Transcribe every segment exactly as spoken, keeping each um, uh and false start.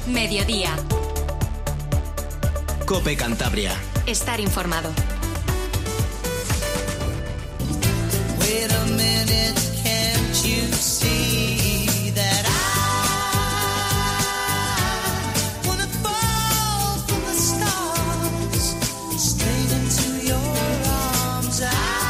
Mediodía. COPE Cantabria. Estar informado. Wait a minute, can't you see that I wanna fall from the stars straight into your arms? I,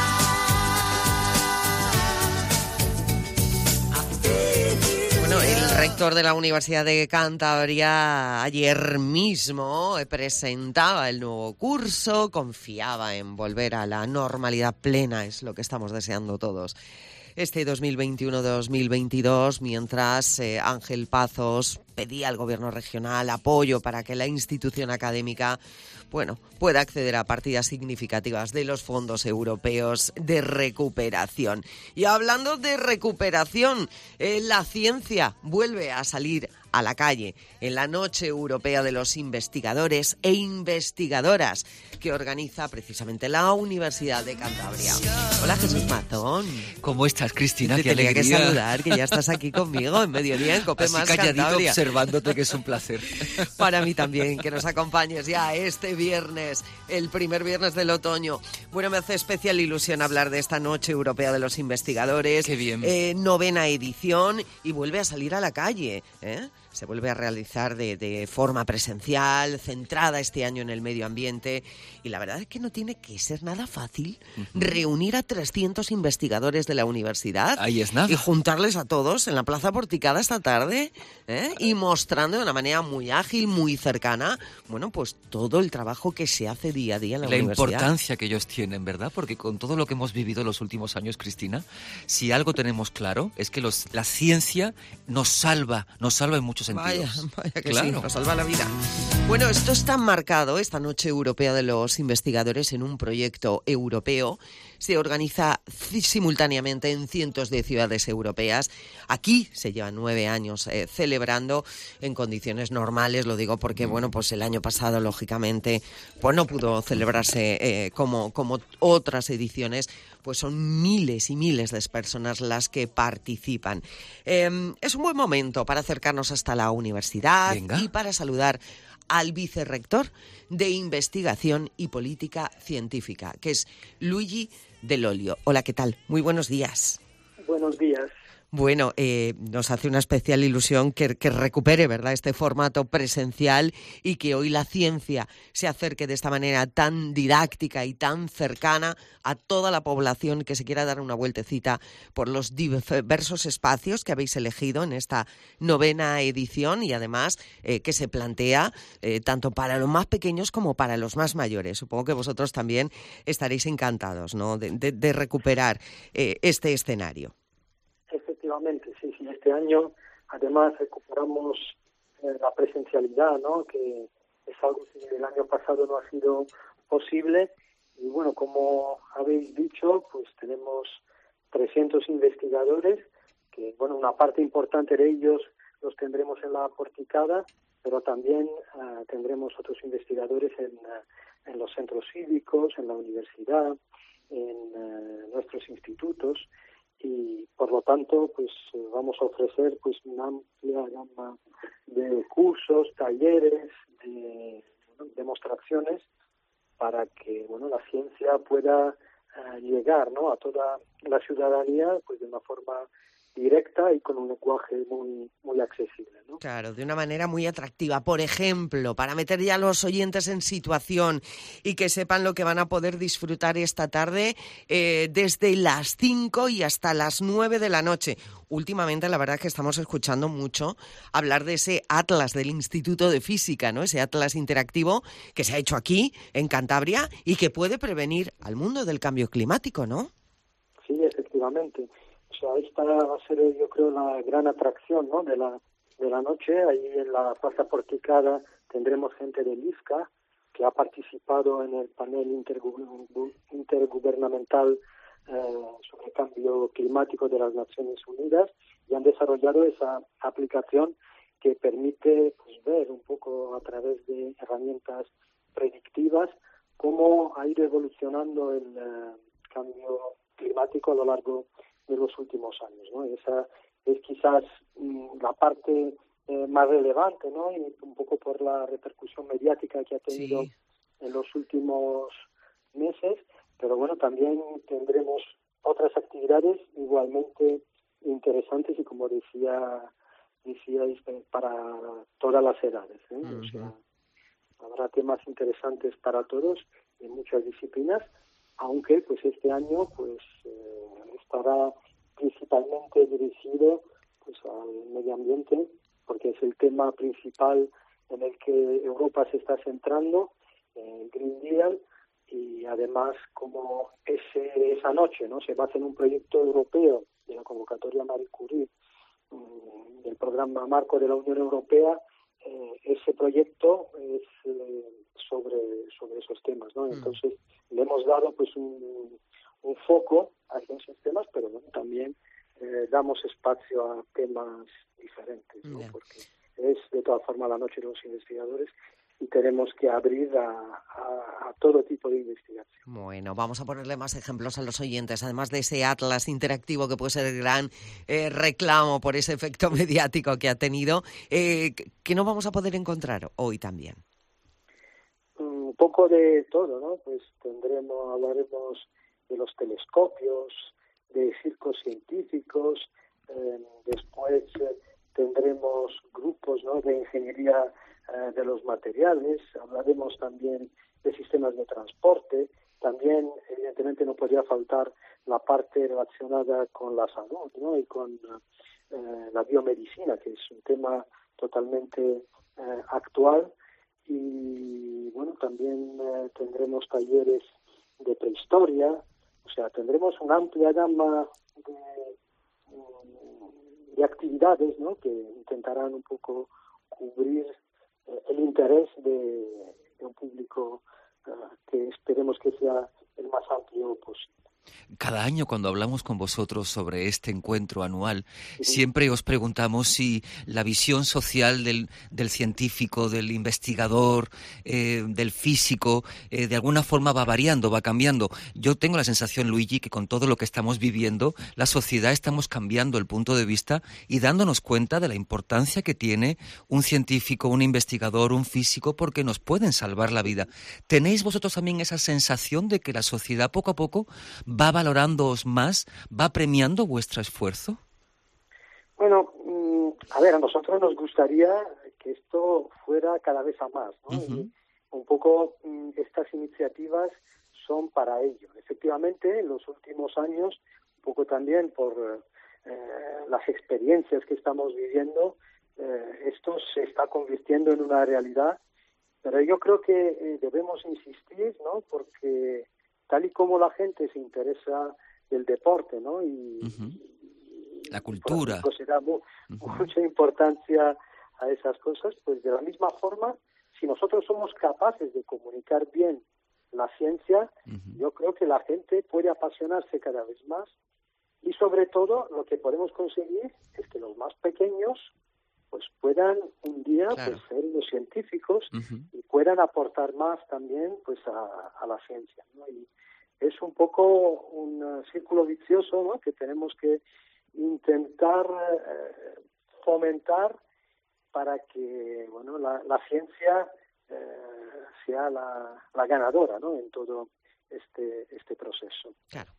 I feel you. Bueno, el rector de la Universidad de Cantabria ayer mismo presentaba el nuevo curso, confiaba en volver a la normalidad plena, es lo que estamos deseando todos. Este dos mil veintiuno dos mil veintidós, mientras eh, Ángel Pazos pedía al gobierno regional apoyo para que la institución académica, bueno, pueda acceder a partidas significativas de los fondos europeos de recuperación. Y hablando de recuperación, eh, la ciencia vuelve a salir a la calle en la Noche Europea de los Investigadores e Investigadoras que organiza precisamente la Universidad de Cantabria. Hola, Jesús Mazón. ¿Cómo estás, Cristina? Te Qué tenía alegría. que saludar, que ya estás aquí conmigo en Mediodía en COPE Así más calladito Cantabria. observándote, que es un placer. Para mí también, que nos acompañes ya este viernes, el primer viernes del otoño. Bueno, me hace especial ilusión hablar de esta Noche Europea de los Investigadores. Qué bien. Eh, novena edición y vuelve a salir a la calle, ¿eh? Se vuelve a realizar de, de forma presencial, centrada este año en el medio ambiente. Y la verdad es que no tiene que ser nada fácil uh-huh. reunir a trescientos investigadores de la universidad. Ahí es nada. Y juntarles a todos en la Plaza Porticada esta tarde, ¿eh? Y mostrando de una manera muy ágil, muy cercana, bueno, pues todo el trabajo que se hace día a día en la, la universidad. La importancia que ellos tienen, ¿verdad? Porque con todo lo que hemos vivido en los últimos años, Cristina, si algo tenemos claro es que los, la ciencia nos salva, nos salva en muchos sentidos. Vaya, vaya que claro. sí, nos salva la vida. Bueno, esto está marcado, esta Noche Europea de los Investigadores, en un proyecto europeo. Se organiza simultáneamente en cientos de ciudades europeas. Aquí se llevan nueve años eh, celebrando en condiciones normales, lo digo porque, bueno, pues el año pasado, lógicamente, pues no pudo celebrarse eh, como, como otras ediciones. Pues son miles y miles de personas las que participan. Eh, es un buen momento para acercarnos hasta la universidad. Venga. Y para saludar al vicerrector de Investigación y Política Científica, que es Luigi Dell'Olio. Hola, ¿qué tal? Muy buenos días. Buenos días. Bueno, eh, nos hace una especial ilusión que, que recupere, ¿verdad?, este formato presencial y que hoy la ciencia se acerque de esta manera tan didáctica y tan cercana a toda la población que se quiera dar una vueltecita por los diversos espacios que habéis elegido en esta novena edición y además eh, que se plantea eh, tanto para los más pequeños como para los más mayores. Supongo que vosotros también estaréis encantados, ¿no?, de, de, de recuperar eh, este escenario. Efectivamente, sí, sí. Este año, además, recuperamos eh, la presencialidad, ¿no?, que es algo que el año pasado no ha sido posible. Y bueno, como habéis dicho, pues tenemos trescientos investigadores, que, bueno, una parte importante de ellos los tendremos en la Porticada, pero también uh, tendremos otros investigadores en, uh, en los centros cívicos, en la universidad, en uh, nuestros institutos. Y por lo tanto, pues vamos a ofrecer pues una amplia gama de cursos, talleres, de bueno, demostraciones para que bueno la ciencia pueda uh, llegar, ¿no?, a toda la ciudadanía pues de una forma directa y con un lenguaje muy muy accesible, ¿no? Claro, de una manera muy atractiva. Por ejemplo, para meter ya a los oyentes en situación y que sepan lo que van a poder disfrutar esta tarde eh, desde las cinco y hasta las nueve de la noche. Últimamente, la verdad es que estamos escuchando mucho hablar de ese atlas del Instituto de Física, ¿no?, ese atlas interactivo que se ha hecho aquí, en Cantabria, y que puede prevenir al mundo del cambio climático, ¿no? Sí, efectivamente. O sea, esta va a ser, yo creo, la gran atracción, ¿no?, de la de la noche. Ahí en la Plaza Porticada tendremos gente del IFCA que ha participado en el panel intergu- intergubernamental eh, sobre cambio climático de las Naciones Unidas y han desarrollado esa aplicación que permite pues, ver un poco a través de herramientas predictivas cómo ha ido evolucionando el eh, cambio climático a lo largo de los últimos años, ¿no? Esa es quizás mmm, la parte eh, más relevante, ¿no? Y un poco por la repercusión mediática que ha tenido Sí. en los últimos meses, pero bueno, también tendremos otras actividades igualmente interesantes y, como decía decíais, eh, para todas las edades, ¿eh? O sea, habrá temas interesantes para todos en muchas disciplinas, aunque pues este año pues eh, estará principalmente dirigido pues al medio ambiente, porque es el tema principal en el que Europa se está centrando, el Green Deal, y además como ese, esa noche, ¿no?, se basa en un proyecto europeo de la convocatoria Marie Curie, mmm, del programa marco de la Unión Europea. Eh, ese proyecto es eh, sobre sobre esos temas, ¿no? Entonces le hemos dado pues un, un foco hacia esos temas, pero bueno, también eh, damos espacio a temas diferentes, ¿no? Yeah. Porque es de todas formas la noche de los investigadores y tenemos que abrir a, a, a todo tipo de investigación. Bueno, vamos a ponerle más ejemplos a los oyentes, además de ese atlas interactivo que puede ser el gran eh, reclamo por ese efecto mediático que ha tenido, eh, que no vamos a poder encontrar hoy también. Un poco de todo, ¿no? Pues tendremos, hablaremos de los telescopios, de circos científicos, eh, después eh, tendremos grupos, ¿no?, de ingeniería eh, de los materiales, hablaremos también de sistemas de transporte, también evidentemente no podría faltar la parte relacionada con la salud, ¿no?, y con eh, la biomedicina, que es un tema totalmente eh, actual. Y bueno, también eh, tendremos talleres de prehistoria, o sea, tendremos una amplia gama de, de actividades, ¿no?, que intentarán un poco cubrir eh, el interés de, de un público eh, que esperemos que sea el más amplio posible. Cada año cuando hablamos con vosotros sobre este encuentro anual, siempre os preguntamos si la visión social del, del científico, del investigador, eh, del físico, eh, de alguna forma va variando, va cambiando. Yo tengo la sensación, Luigi, que con todo lo que estamos viviendo, la sociedad estamos cambiando el punto de vista y dándonos cuenta de la importancia que tiene un científico, un investigador, un físico, porque nos pueden salvar la vida. ¿Tenéis vosotros también esa sensación de que la sociedad poco a poco va valorándoos más, va premiando vuestro esfuerzo? Bueno, a ver, a nosotros nos gustaría que esto fuera cada vez a más, ¿no? Uh-huh. Y un poco estas iniciativas son para ello. Efectivamente, en los últimos años, un poco también por eh, las experiencias que estamos viviendo, eh, esto se está convirtiendo en una realidad, pero yo creo que eh, debemos insistir, ¿no?, porque tal y como la gente se interesa del deporte, ¿no?, y, uh-huh. y la cultura, ejemplo, se da mu- uh-huh. mucha importancia a esas cosas, pues de la misma forma, si nosotros somos capaces de comunicar bien la ciencia, uh-huh. yo creo que la gente puede apasionarse cada vez más, y sobre todo lo que podemos conseguir es que los más pequeños pues puedan un día claro. pues ser los científicos uh-huh. y puedan aportar más también pues a, a la ciencia, ¿no? Y es un poco un uh, círculo vicioso, ¿no?, que tenemos que intentar eh, fomentar para que bueno la, la ciencia eh, sea la, la ganadora, ¿no?, en todo este este proceso. Claro.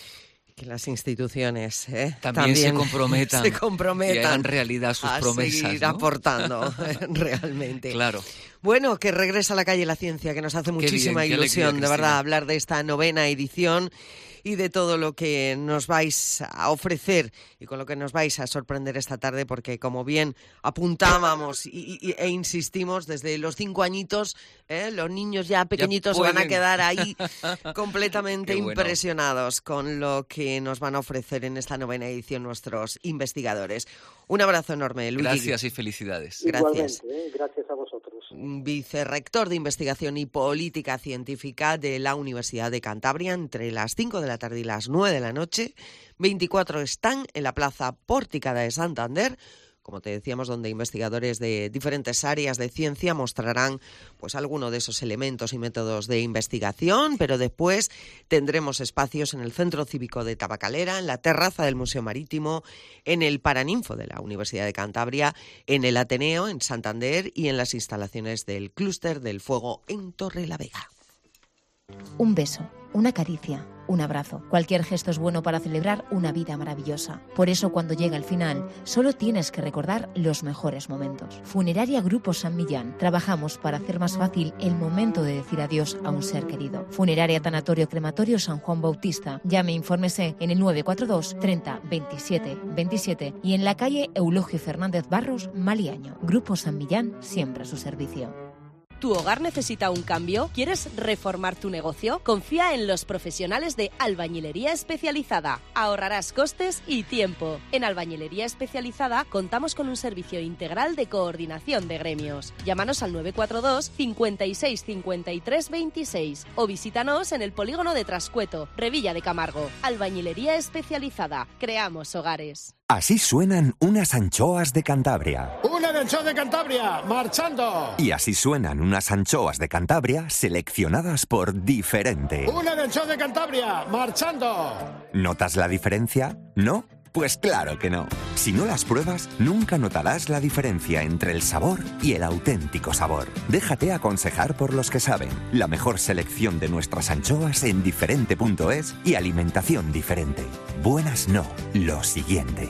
Que las instituciones ¿eh? también, también se comprometan, se comprometan y hagan realidad sus a promesas, seguir ¿no? aportando realmente. Claro. Bueno, que regresa a la calle la ciencia, que nos hace muchísima bien, ilusión, alegría, de verdad, hablar de esta novena edición y de todo lo que nos vais a ofrecer y con lo que nos vais a sorprender esta tarde, porque como bien apuntábamos y, y, e insistimos, desde los cinco añitos, ¿eh? los niños ya pequeñitos ya van a quedar ahí completamente bueno. impresionados con lo que nos van a ofrecer en esta novena edición nuestros investigadores. Un abrazo enorme, Luigi. Gracias y felicidades. Gracias. Igualmente, ¿eh? Gracias a vosotros. Vicerrector de Investigación y Política Científica de la Universidad de Cantabria, entre las cinco de la tarde y las nueve de la noche. veinticuatro están en la Plaza Pórtica de Santander, como te decíamos, donde investigadores de diferentes áreas de ciencia mostrarán pues alguno de esos elementos y métodos de investigación, pero después tendremos espacios en el Centro Cívico de Tabacalera, en la terraza del Museo Marítimo, en el Paraninfo de la Universidad de Cantabria, en el Ateneo, en Santander y en las instalaciones del Clúster del Fuego en Torrelavega. Un beso, una caricia, un abrazo. Cualquier gesto es bueno para celebrar una vida maravillosa. Por eso, cuando llega el final, solo tienes que recordar los mejores momentos. Funeraria Grupo San Millán. Trabajamos para hacer más fácil el momento de decir adiós a un ser querido. Funeraria Tanatorio Crematorio San Juan Bautista. Llame e infórmese en el nueve cuatro dos treinta veintisiete veintisiete y en la calle Eulogio Fernández Barros, Maliaño. Grupo San Millán, siempre a su servicio. ¿Tu hogar necesita un cambio? ¿Quieres reformar tu negocio? Confía en los profesionales de Albañilería Especializada. Ahorrarás costes y tiempo. En Albañilería Especializada contamos con un servicio integral de coordinación de gremios. Llámanos al nueve cuatro dos cincuenta y seis cincuenta y tres veintiséis o visítanos en el polígono de Trascueto, Revilla de Camargo. Albañilería Especializada. Creamos hogares. Así suenan unas anchoas de Cantabria. ¡Una de anchoa de Cantabria! ¡Marchando! Y así suenan unas anchoas de Cantabria seleccionadas por Diferente. ¡Una de anchoa de Cantabria! ¡Marchando! ¿Notas la diferencia? ¿No? Pues claro que no. Si no las pruebas, nunca notarás la diferencia entre el sabor y el auténtico sabor. Déjate aconsejar por los que saben. La mejor selección de nuestras anchoas en diferente punto es y alimentación diferente. Buenas no, lo siguiente.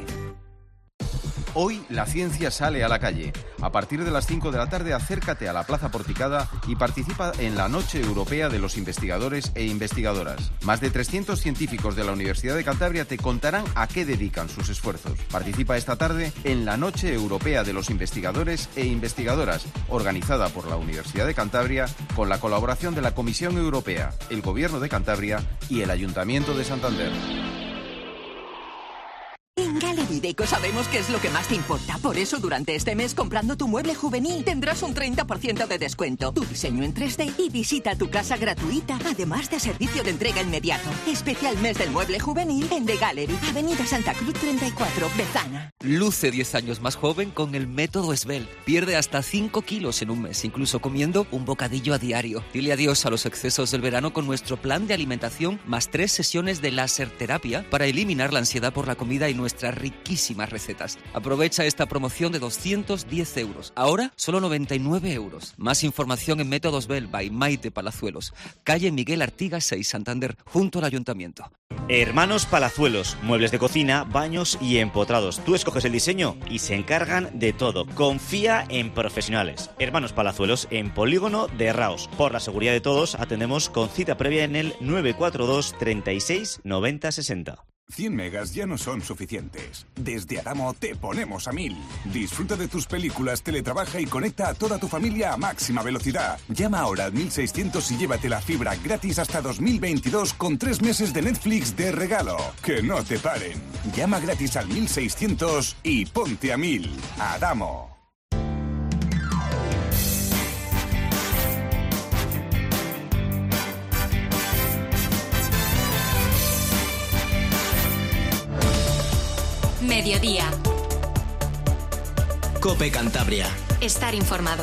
Hoy la ciencia sale a la calle. A partir de las cinco de la tarde acércate a la Plaza Porticada y participa en la Noche Europea de los Investigadores e Investigadoras. Más de trescientos científicos de la Universidad de Cantabria te contarán a qué dedican sus esfuerzos. Participa esta tarde en la Noche Europea de los Investigadores e Investigadoras, organizada por la Universidad de Cantabria con la colaboración de la Comisión Europea, el Gobierno de Cantabria y el Ayuntamiento de Santander. En Gallery Deco sabemos qué es lo que más te importa. Por eso, durante este mes, comprando tu mueble juvenil, tendrás un treinta por ciento de descuento, tu diseño en tres D y visita a tu casa gratuita, además de servicio de entrega inmediato. Especial mes del mueble juvenil en The Gallery, Avenida Santa Cruz treinta y cuatro, Bezana. Luce diez años más joven con el método Esbel. Pierde hasta cinco kilos en un mes, incluso comiendo un bocadillo a diario. Dile adiós a los excesos del verano con nuestro plan de alimentación más tres sesiones de láser terapia para eliminar la ansiedad por la comida y nuestras riquísimas recetas. Aprovecha esta promoción de doscientos diez euros. Ahora, solo noventa y nueve euros. Más información en Método Esbel by Maite Palazuelos. Calle Miguel Artigas seis, Santander, junto al Ayuntamiento. Hermanos Palazuelos, muebles de cocina, baños y empotrados. Tú escoges el diseño y se encargan de todo. Confía en profesionales. Hermanos Palazuelos en Polígono de Raos. Por la seguridad de todos, atendemos con cita previa en el nueve cuatro dos treinta y seis noventa sesenta. cien megas ya no son suficientes. Desde Adamo te ponemos a mil. Disfruta de tus películas, teletrabaja y conecta a toda tu familia a máxima velocidad. Llama ahora al mil seiscientos y llévate la fibra gratis hasta dos mil veintidós con tres meses de Netflix de regalo. Que no te paren. Llama gratis al mil seiscientos y ponte a mil. Adamo. Mediodía. COPE Cantabria. Estar informado.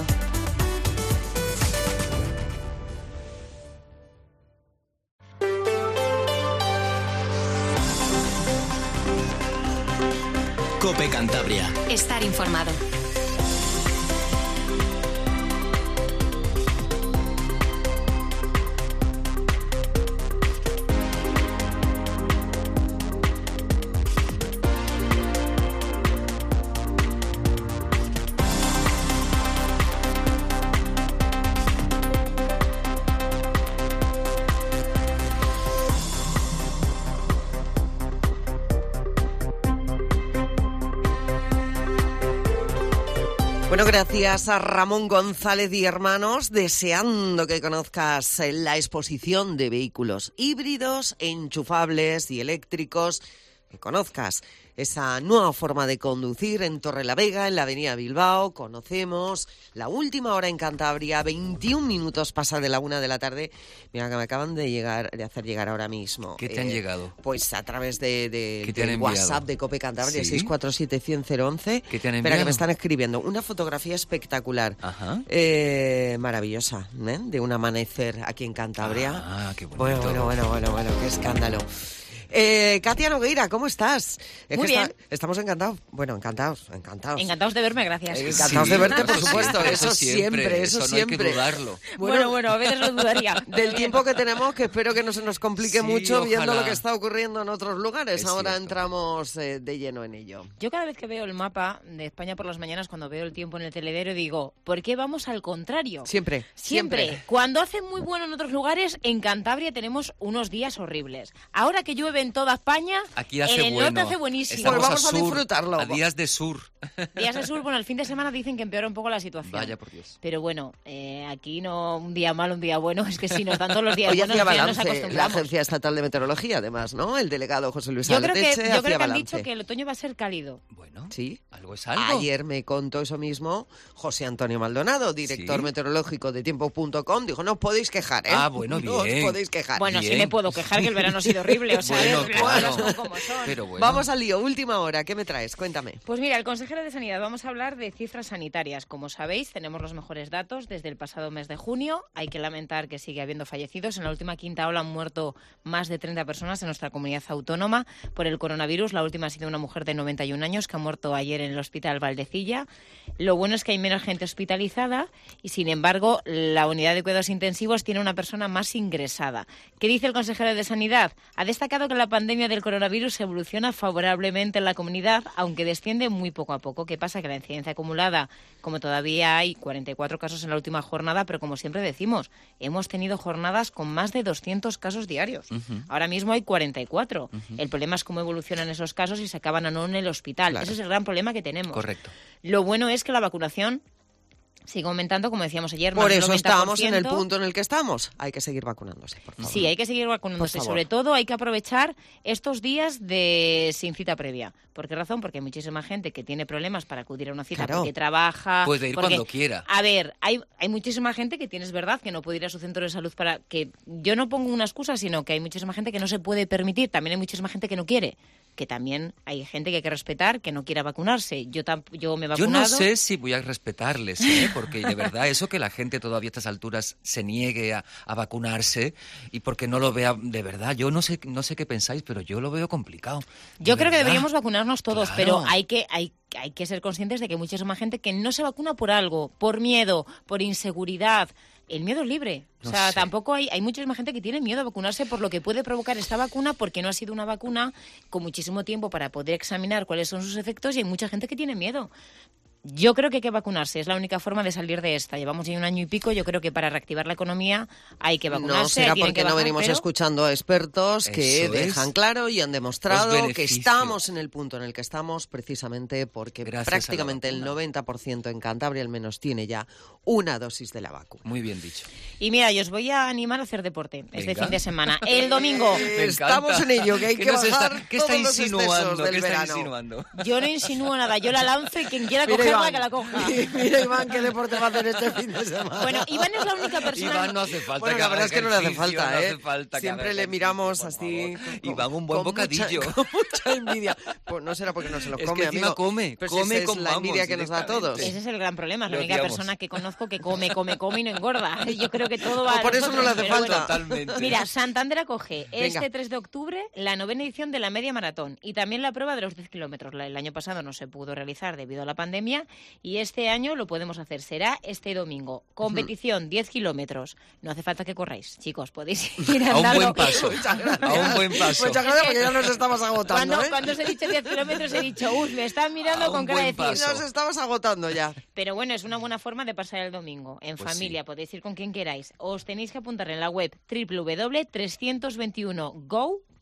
COPE Cantabria. Estar informado. Bueno, gracias a Ramón González y Hermanos, deseando que conozcas la exposición de vehículos híbridos, enchufables y eléctricos que conozcas esa nueva forma de conducir en Torrelavega, en la avenida Bilbao. Conocemos la última hora en Cantabria, veintiún minutos pasa de la una de la tarde. Mira que me acaban de llegar, de hacer llegar ahora mismo. ¿Qué te han llegado? Pues a través de, de, ¿Qué te han del enviado? WhatsApp de Cope Cantabria, ¿Sí? seis cuatro siete, cien, cero once. ¿Qué te han Espera, que enviado? me están escribiendo. Una fotografía espectacular. Ajá. Eh, maravillosa, ¿eh? De un amanecer aquí en Cantabria. Ah, qué bonito. Bueno, bueno, bueno, bueno, bueno, qué escándalo. Eh, Katia Nogueira, ¿cómo estás? Es Muy que bien. está- estamos encantados. Bueno, encantados, encantados. Encantados de verme, gracias. Eh, Encantados de verte, por supuesto. Siempre, Eso siempre, eso no hay que siempre. dudarlo. Bueno, bueno, a veces lo dudaría. Del tiempo que tenemos, que espero que no se nos complique Sí, mucho viendo ojalá. lo que está ocurriendo en otros lugares. Es Ahora cierto. entramos eh, de lleno en ello. Yo cada vez que veo el mapa de España por las mañanas, cuando veo el tiempo en el telediario, digo, ¿por qué vamos al contrario? Siempre, Siempre. siempre. Cuando hace muy bueno en otros lugares, en Cantabria tenemos unos días horribles. Ahora que llueve en toda España, Aquí hace en el bueno. norte hace buenísimo. Estamos Pues vamos a sur, disfrutarlo. A días de sur. Días de sur, bueno, el fin de semana dicen que empeora un poco la situación. Vaya por Dios. Pero bueno, eh, aquí no un día malo, un día bueno, es que si nos dan todos los días Hoy buenos, hacía al final nos balance la acostumbramos. Agencia Estatal de Meteorología, además, ¿no? El delegado José Luis Yo creo que, Aleteche yo hacía creo que han balance. dicho que el otoño va a ser cálido. Bueno, Sí. algo es algo. Ayer me contó eso mismo José Antonio Maldonado, director Sí. meteorológico de tiempo punto com. Dijo, no os podéis quejar, ¿eh? Ah, bueno, No os bien. podéis quejar. Bueno, sí Bien. me puedo quejar que el verano ha sido horrible, o sea, Bueno, las claro. cosas son como son. Pero bueno. Vamos al lío, última hora. ¿Qué me traes? Cuéntame. Pues mira, el consejero de Sanidad, vamos a hablar de cifras sanitarias. Como sabéis, tenemos los mejores datos desde el pasado mes de junio. Hay que lamentar que sigue habiendo fallecidos. En la última quinta ola han muerto más de treinta personas en nuestra comunidad autónoma por el coronavirus. La última ha sido una mujer de noventa y un años que ha muerto ayer en el Hospital Valdecilla. Lo bueno es que hay menos gente hospitalizada y, sin embargo, la unidad de cuidados intensivos tiene una persona más ingresada. ¿Qué dice el consejero de Sanidad? Ha destacado que la pandemia del coronavirus evoluciona favorablemente en la comunidad, aunque desciende muy poco a poco. ¿Qué pasa? Que la incidencia acumulada, como todavía hay cuarenta y cuatro casos en la última jornada, pero como siempre decimos, hemos tenido jornadas con más de doscientos casos diarios. Ujú. Ahora mismo hay cuarenta y cuatro. Ujú. El problema es cómo evolucionan esos casos y se acaban o no en el hospital. Claro. Ese es el gran problema que tenemos. Correcto. Lo bueno es que la vacunación sigue aumentando, como decíamos ayer, más Por del eso noventa por estamos en el ciento. punto en el que estamos. Hay que seguir vacunándose, por favor. Sí, hay que seguir vacunándose. Por favor. Sobre todo hay que aprovechar estos días de sin cita previa. ¿Por qué razón? Porque hay muchísima gente que tiene problemas para acudir a una cita Claro. porque trabaja. Puede ir porque- cuando quiera. A ver, hay, hay muchísima gente que tienes verdad que no puede ir a su centro de salud para que yo no pongo una excusa, sino que hay muchísima gente que no se puede permitir. También hay muchísima gente que no quiere. Que también hay gente que hay que respetar que no quiera vacunarse. Yo tamp- yo me he Yo vacunado. no sé si voy a respetarles, ¿eh? Porque de verdad eso que la gente todavía a estas alturas se niegue a, a vacunarse y porque no lo vea de verdad. Yo no sé no sé qué pensáis, pero yo lo veo complicado. De Yo creo que verdad. deberíamos vacunarnos todos, Claro. pero hay que, hay, hay que ser conscientes de que hay muchísima gente que no se vacuna por algo, por miedo, por inseguridad. El miedo es libre. O No sea, sé. tampoco hay, hay muchísima gente que tiene miedo a vacunarse por lo que puede provocar esta vacuna, porque no ha sido una vacuna con muchísimo tiempo para poder examinar cuáles son sus efectos y hay mucha gente que tiene miedo. Yo creo que hay que vacunarse, es la única forma de salir de esta. Llevamos ya un año y pico, yo creo que para reactivar la economía hay que vacunarse. No será tienen porque que no vacunar, venimos pero- escuchando a expertos que Eso es. dejan claro y han demostrado Los que beneficios. estamos en el punto en el que estamos precisamente porque Gracias a la prácticamente el vacuna. noventa por ciento en Cantabria al menos tiene ya una dosis de la vacuna. Muy bien dicho. Y mira, yo os voy a animar a hacer deporte este Venga. fin de semana. El domingo. Me Estamos encanta. en ello, que hay que nos está- bajar ¿Qué está todos los excesos insinuando? del ¿Qué está verano. insinuando? Yo no insinúo nada, yo la lanzo y quien quiera Mira, cogerla, Iván. que la coja. Mira, Iván, qué deporte va a hacer este fin de semana. Bueno, Iván es la única persona... Iván no hace falta Bueno, que la haga verdad es que no le hace ejercicio, falta, no ¿eh? hace falta que Siempre haga le ejercicio, miramos por así... favor. con- Iván, un buen con bocadillo. Mucha, con mucha envidia. Pues no será porque no se lo Es come, que encima amigo. come, Pero si come esa con es la envidia vamos, que nos da a todos. Ese es el gran problema, es la Lo única odiamos. persona que conozco que come, come, come y no engorda. Yo creo que todo va O a por eso no le hace nosotros, pero falta. bueno. Totalmente. Mira, Santander acoge Venga. este tres de octubre la novena edición de la media maratón y también la prueba de los diez kilómetros. La- El año pasado no se pudo realizar debido a la pandemia y este año lo podemos hacer. Será este domingo. Competición diez kilómetros. No hace falta que corráis, chicos. Podéis ir A un andando. buen paso. Muchas gracias. A un buen paso. Muchas gracias porque ya nos estamos agotando, Cuando, ¿eh? cuando os he dicho diez kilómetros he dicho, uff, me están mirando A con un cara de buen decir. paso. Nos estamos agotando ya. Pero bueno, es una buena forma de pasar el domingo. En Pues familia, sí. podéis ir con quien queráis. Os tenéis que apuntar en la web doble u doble u doble u punto trescientos veintiuno go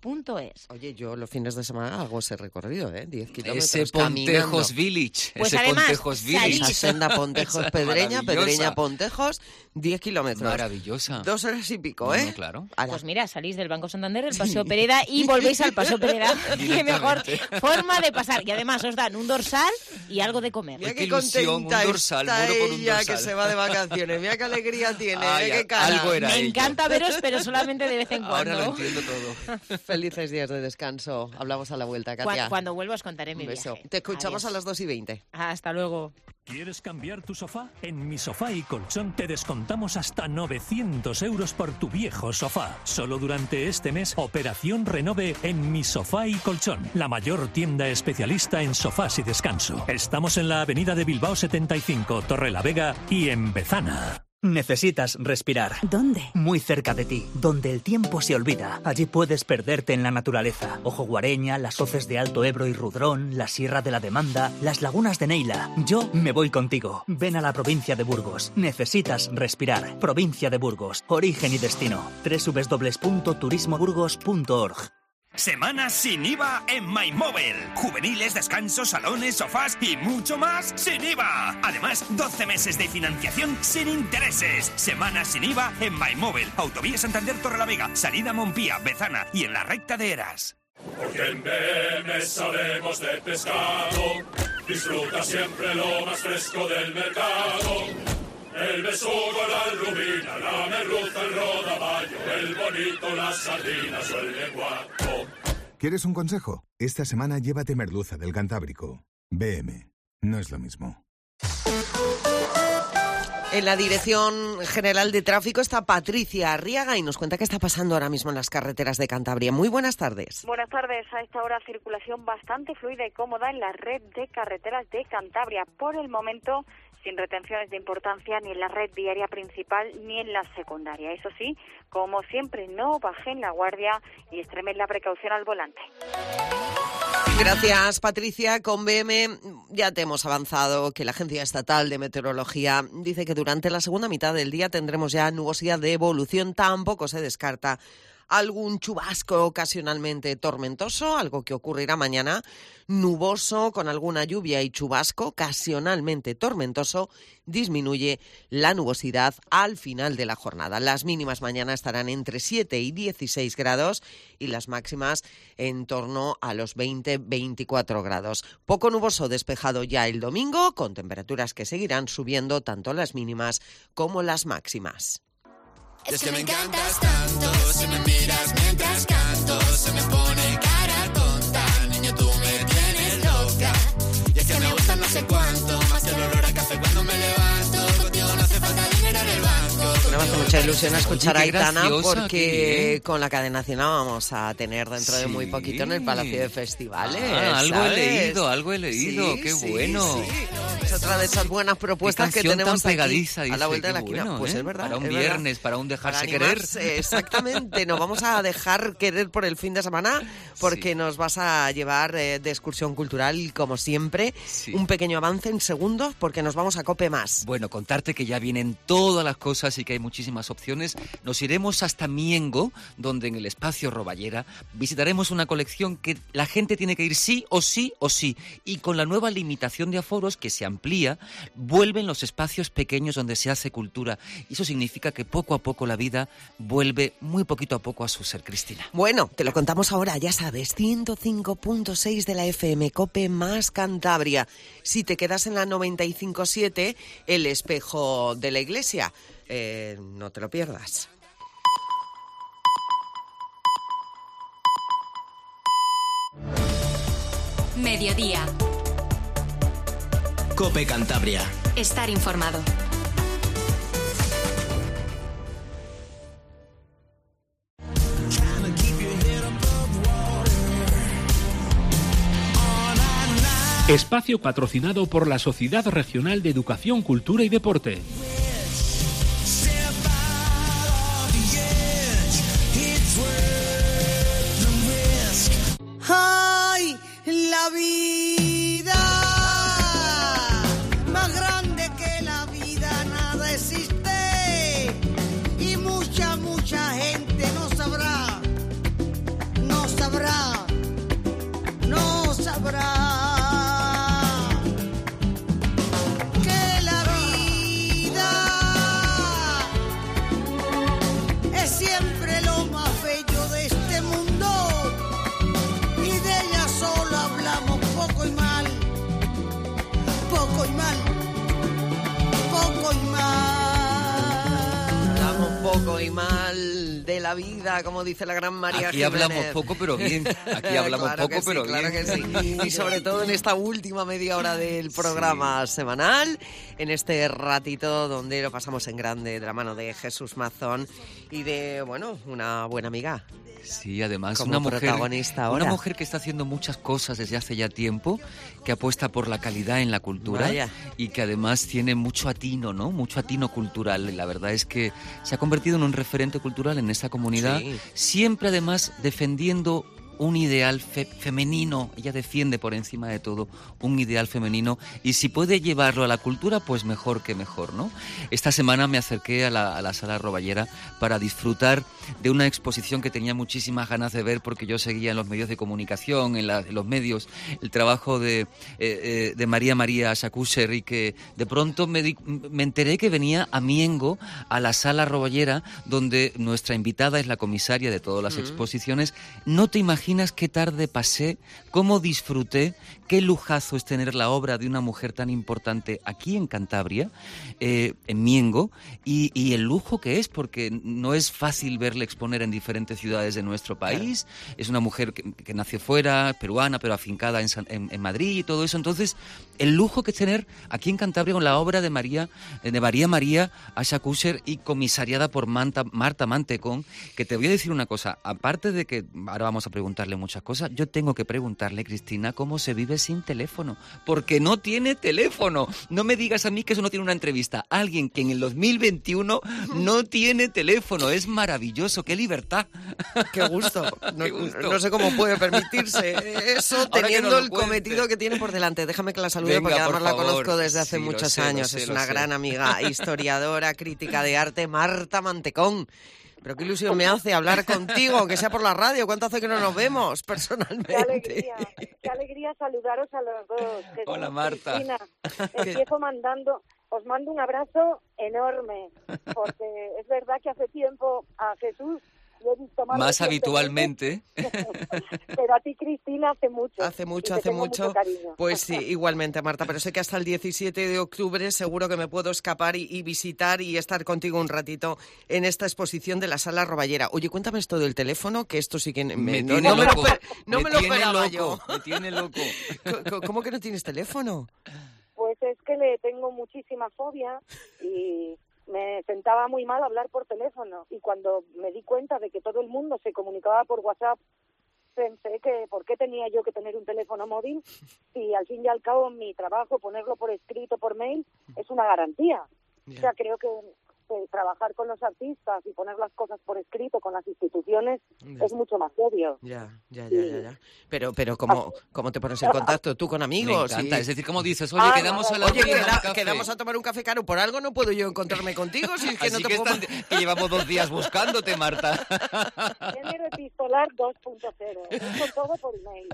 punto es. Oye, yo los fines de semana hago ese recorrido, ¿eh? diez kilómetros Ese caminando. Pontejos Village. Pues ese además, Pontejos Village. Esa senda Pontejos Pedreña, Maravillosa. Pedreña Pontejos, diez kilómetros. Maravillosa. Dos horas y pico, No, ¿eh? no, claro. Pues mira, salís del Banco Santander, el Paseo Pereda y volvéis al Paseo Pereda. Qué mejor forma de pasar. Y además os dan un dorsal y algo de comer. Mira Ay, qué qué ilusión, contenta un dorsal, está mono con un ella dorsal. que se va de vacaciones. Mira qué alegría tiene, Ay, ¿eh? Qué cara. algo era Me ello. encanta veros, pero solamente de vez en cuando. Ahora lo entiendo todo. Felices días de descanso. Hablamos a la vuelta, Cuan- Katia. Cuando vuelva os contaré mi Un beso. viaje. Te escuchamos Adiós. a las dos y veinte. Hasta luego. ¿Quieres cambiar tu sofá? En Mi Sofá y Colchón te descontamos hasta novecientos euros por tu viejo sofá. Solo durante este mes, Operación Renove en Mi Sofá y Colchón, la mayor tienda especialista en sofás y descanso. Estamos en la avenida de Bilbao setenta y cinco, Torrelavega y en Bezana. Necesitas respirar. ¿Dónde? Muy cerca de ti, donde el tiempo se olvida. Allí puedes perderte en la naturaleza. Ojo Guareña, las hoces de Alto Ebro y Rudrón, la Sierra de la Demanda, las lagunas de Neila. Yo me voy contigo. Ven a la provincia de Burgos. Necesitas respirar. Provincia de Burgos. Origen y destino. doble u doble u doble u punto turismo burgos punto org. Semana sin I V A en MyMobile. Juveniles, descansos, salones, sofás y mucho más sin I V A. Además, doce meses de financiación sin intereses. Semana sin I V A en MyMobile. Autovía Santander Torrelavega, salida Montpía, Bezana y en la recta de Eras. Porque en B M sabemos de pescado. Disfruta siempre lo más fresco del mercado. El besugo, la rubina, la merluza, el rodaballo, el bonito, las sardinas o el lenguado. ¿Quieres un consejo? Esta semana llévate merluza del Cantábrico. B M. No es lo mismo. En la Dirección General de Tráfico está Patricia Arriaga y nos cuenta qué está pasando ahora mismo en las carreteras de Cantabria. Muy buenas tardes. Buenas tardes. A esta hora circulación bastante fluida y cómoda en la red de carreteras de Cantabria. Por el momento, sin retenciones de importancia ni en la red viaria principal ni en la secundaria. Eso sí, como siempre, no bajen la guardia y extremen la precaución al volante. Gracias, Patricia. Con B M ya te hemos avanzado que la Agencia Estatal de Meteorología dice que durante la segunda mitad del día tendremos ya nubosidad de evolución. Tampoco se descarta algún chubasco ocasionalmente tormentoso, algo que ocurrirá mañana, nuboso con alguna lluvia y chubasco ocasionalmente tormentoso, disminuye la nubosidad al final de la jornada. Las mínimas mañana estarán entre siete y dieciséis grados y las máximas en torno a los veinte a veinticuatro grados. Poco nuboso despejado ya el domingo, con temperaturas que seguirán subiendo tanto las mínimas como las máximas. Es que me encantas tanto, si me miras mientras canto, se me pone cara tonta, niño tú me tienes loca. Y es que me gusta no sé cuánto, más que el olor a café cuando me levanto, contigo no hace falta dinero en el banco. Me hace mucha ilusión escuchar Oye, qué a Aitana graciosa, porque qué bien. con la cadena nacional vamos a tener dentro de muy Sí. poquito en el Palacio de Festivales. Ah, algo ¿sabes? he leído, algo he leído, Sí, qué sí, bueno. sí. Es otra de esas buenas propuestas que canción tenemos tan pegadiza, aquí a la dice, vuelta de la qué esquina. bueno, Pues ¿eh? es verdad. Para un es verdad. viernes, para un dejarse Para animarse, querer. Exactamente, nos vamos a dejar querer por el fin de semana porque Sí. nos vas a llevar eh, de excursión cultural, como siempre. Sí. Un pequeño avance en segundos porque nos vamos a Cope Más. Bueno, contarte que ya vienen todas las cosas y que hay muchísimas opciones. Nos iremos hasta Miengo, donde en el espacio Roballera visitaremos una colección que la gente tiene que ir sí o sí o sí. Y con la nueva limitación de aforos que se amplía, vuelven los espacios pequeños donde se hace cultura. Y eso significa que poco a poco la vida vuelve muy poquito a poco a su ser, Cristina. Bueno, te lo contamos ahora, ya sabes, ciento cinco punto seis de la F M, Cope Más Cantabria. Si te quedas en la noventa y cinco punto siete, el espejo de la iglesia. Eh, no te lo pierdas. Mediodía. Cope Cantabria. Estar informado. Espacio patrocinado por la Sociedad Regional de Educación, Cultura y Deporte. ¡Ay! La vida, más grande que la vida, nada existe. Y mucha, mucha gente no sabrá, no sabrá. normal de la vida, como dice la gran María Aquí Jiménez. hablamos poco, pero bien. Aquí hablamos claro poco, que sí, pero claro bien. que sí. Y sobre todo en esta última media hora del programa sí. semanal, en este ratito donde lo pasamos en grande de la mano de Jesús Mazón y de, bueno, una buena amiga. Sí, además como una mujer, protagonista ahora. Una mujer que está haciendo muchas cosas desde hace ya tiempo, que apuesta por la calidad en la cultura Vaya. y que además tiene mucho atino, ¿no? Mucho atino cultural. Y la verdad es que se ha convertido en un referente cultural en esta comunidad, sí. siempre además defendiendo un ideal fe- femenino. Ella defiende por encima de todo un ideal femenino y si puede llevarlo a la cultura, pues mejor que mejor, ¿no? Esta semana me acerqué a la, a la Sala Roballera para disfrutar de una exposición que tenía muchísimas ganas de ver porque yo seguía en los medios de comunicación, en, la, en los medios, el trabajo de, eh, eh, de María María Schacuser y que de pronto me, di, me enteré que venía a Miengo, a la Sala Roballera, donde nuestra invitada es la comisaria de todas las mm. exposiciones. No te imaginas qué tarde pasé, cómo disfruté, qué lujazo es tener la obra de una mujer tan importante aquí en Cantabria, eh, en Miengo, y, y el lujo que es, porque no es fácil verle exponer en diferentes ciudades de nuestro país. Claro. Es una mujer que, que nació fuera, peruana, pero afincada en, San, en, en Madrid y todo eso. Entonces, el lujo que es tener aquí en Cantabria con la obra de María de María María Schacuser y comisariada por Manta, Marta Mantecón, que te voy a decir una cosa, aparte de que ahora vamos a preguntarle muchas cosas, yo tengo que preguntarle, Cristina, cómo se vive sin teléfono, porque no tiene teléfono. No me digas a mí que eso no tiene una entrevista. Alguien que en el dos mil veintiuno no tiene teléfono, es maravilloso, qué libertad. Qué gusto. No, qué gusto. No sé cómo puede permitirse eso teniendo no el cuente. cometido que tiene por delante. Déjame que la salude. Venga, porque además por la conozco desde hace sí, muchos sé, años. Sé, es una sé. gran amiga, historiadora, crítica de arte, Marta Mantecón. Pero qué ilusión me hace hablar contigo, aunque sea por la radio. ¿Cuánto hace que no nos vemos personalmente? Qué alegría, qué alegría saludaros a los dos. Jesús, hola, Marta. Cristina. Empiezo mandando, os mando un abrazo enorme, porque es verdad que hace tiempo a Jesús lo he visto más, más habitualmente. Pero a ti, Cristina, hace mucho. Hace mucho, hace mucho. mucho cariño. Pues sí, igualmente, Marta. Pero sé que hasta el diecisiete de octubre seguro que me puedo escapar y, y visitar y estar contigo un ratito en esta exposición de la Sala Roballera. Oye, cuéntame esto del teléfono, que esto sí que me, me no, tiene no loco. me lo, no me me lo tiene esperaba loco. yo. Me tiene loco. ¿Cómo que no tienes teléfono? Pues es que le tengo muchísima fobia y me sentaba muy mal hablar por teléfono, y cuando me di cuenta de que todo el mundo se comunicaba por WhatsApp, pensé que por qué tenía yo que tener un teléfono móvil si al fin y al cabo mi trabajo, ponerlo por escrito, por mail, es una garantía. Yeah. O sea, creo que que trabajar con los artistas y poner las cosas por escrito con las instituciones ya. es mucho más serio. Ya, ya, ya, ya, ya. Pero, pero ¿cómo, ¿cómo te pones en contacto tú con amigos? Me encanta, y... es decir, ¿cómo dices? Oye, ah, quedamos no, a la Oye, queda, quedamos a tomar un café caro. Por algo no puedo yo encontrarme contigo, si es que Así no te que, puedo... estás, que llevamos dos días buscándote, Marta. Género epistolar dos punto cero. Eso todo por email.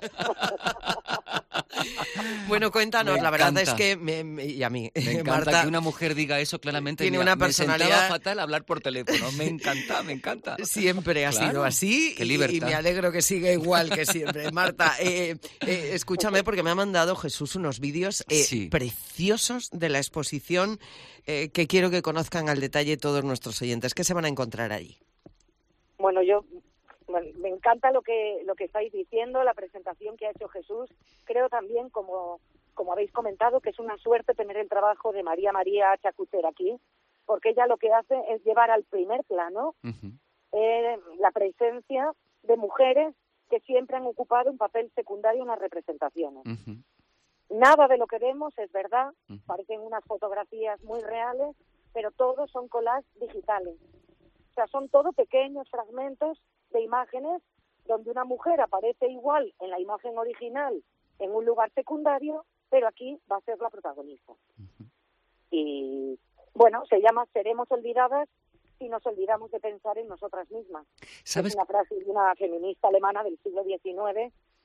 Bueno, cuéntanos, me la verdad encanta. es que me, me, y a mí, me encanta Marta, que una mujer diga eso claramente. Tiene Mira, una personalidad me sentaba fatal hablar por teléfono. Me encanta, me encanta. Siempre ha claro, sido así qué y, libertad. y me alegro que siga igual que siempre. Marta, eh, eh, escúchame porque me ha mandado Jesús unos vídeos eh, sí. preciosos de la exposición eh, que quiero que conozcan al detalle todos nuestros oyentes. ¿Qué se van a encontrar allí? Bueno, yo bueno, me encanta lo que lo que estáis diciendo, la presentación que ha hecho Jesús. Creo también, como como habéis comentado, que es una suerte tener el trabajo de María María Schacuser aquí, porque ella lo que hace es llevar al primer plano uh-huh. eh, la presencia de mujeres que siempre han ocupado un papel secundario en las representaciones. Uh-huh. Nada de lo que vemos es verdad, uh-huh. parecen unas fotografías muy reales, pero todos son collages digitales. O sea, son todo pequeños fragmentos de imágenes donde una mujer aparece igual en la imagen original en un lugar secundario, pero aquí va a ser la protagonista. Uh-huh. Y bueno, se llama Seremos olvidadas si nos olvidamos de pensar en nosotras mismas. ¿Sabes? Es una frase de una feminista alemana del siglo diecinueve